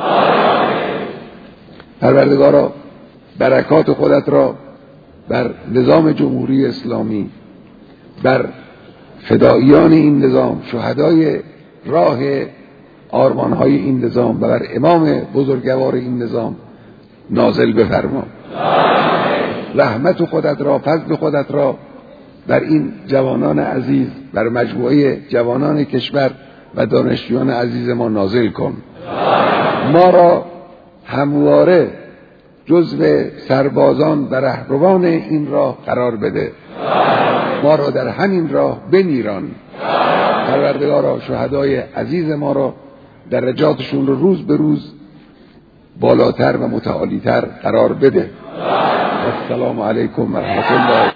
[SPEAKER 1] پروردگارا برکات خودت را بر نظام جمهوری اسلامی، بر فداییان این نظام، شهدای راه آرمانهای این نظام و بر امام بزرگوار این نظام نازل بفرما. رحمت خودت را، فضل خودت را بر این جوانان عزیز، بر مجموعه جوانان کشور و دانشجویان عزیز ما نازل کن. ما را همواره جزو سربازان و رهروان این راه قرار بده. ما را در همین راه بمیران. پروردگارا شهدای عزیز ما را درجاتشون رو روز به روز بالاتر و متعالیتر قرار بده. السلام علیکم و رحمت الله.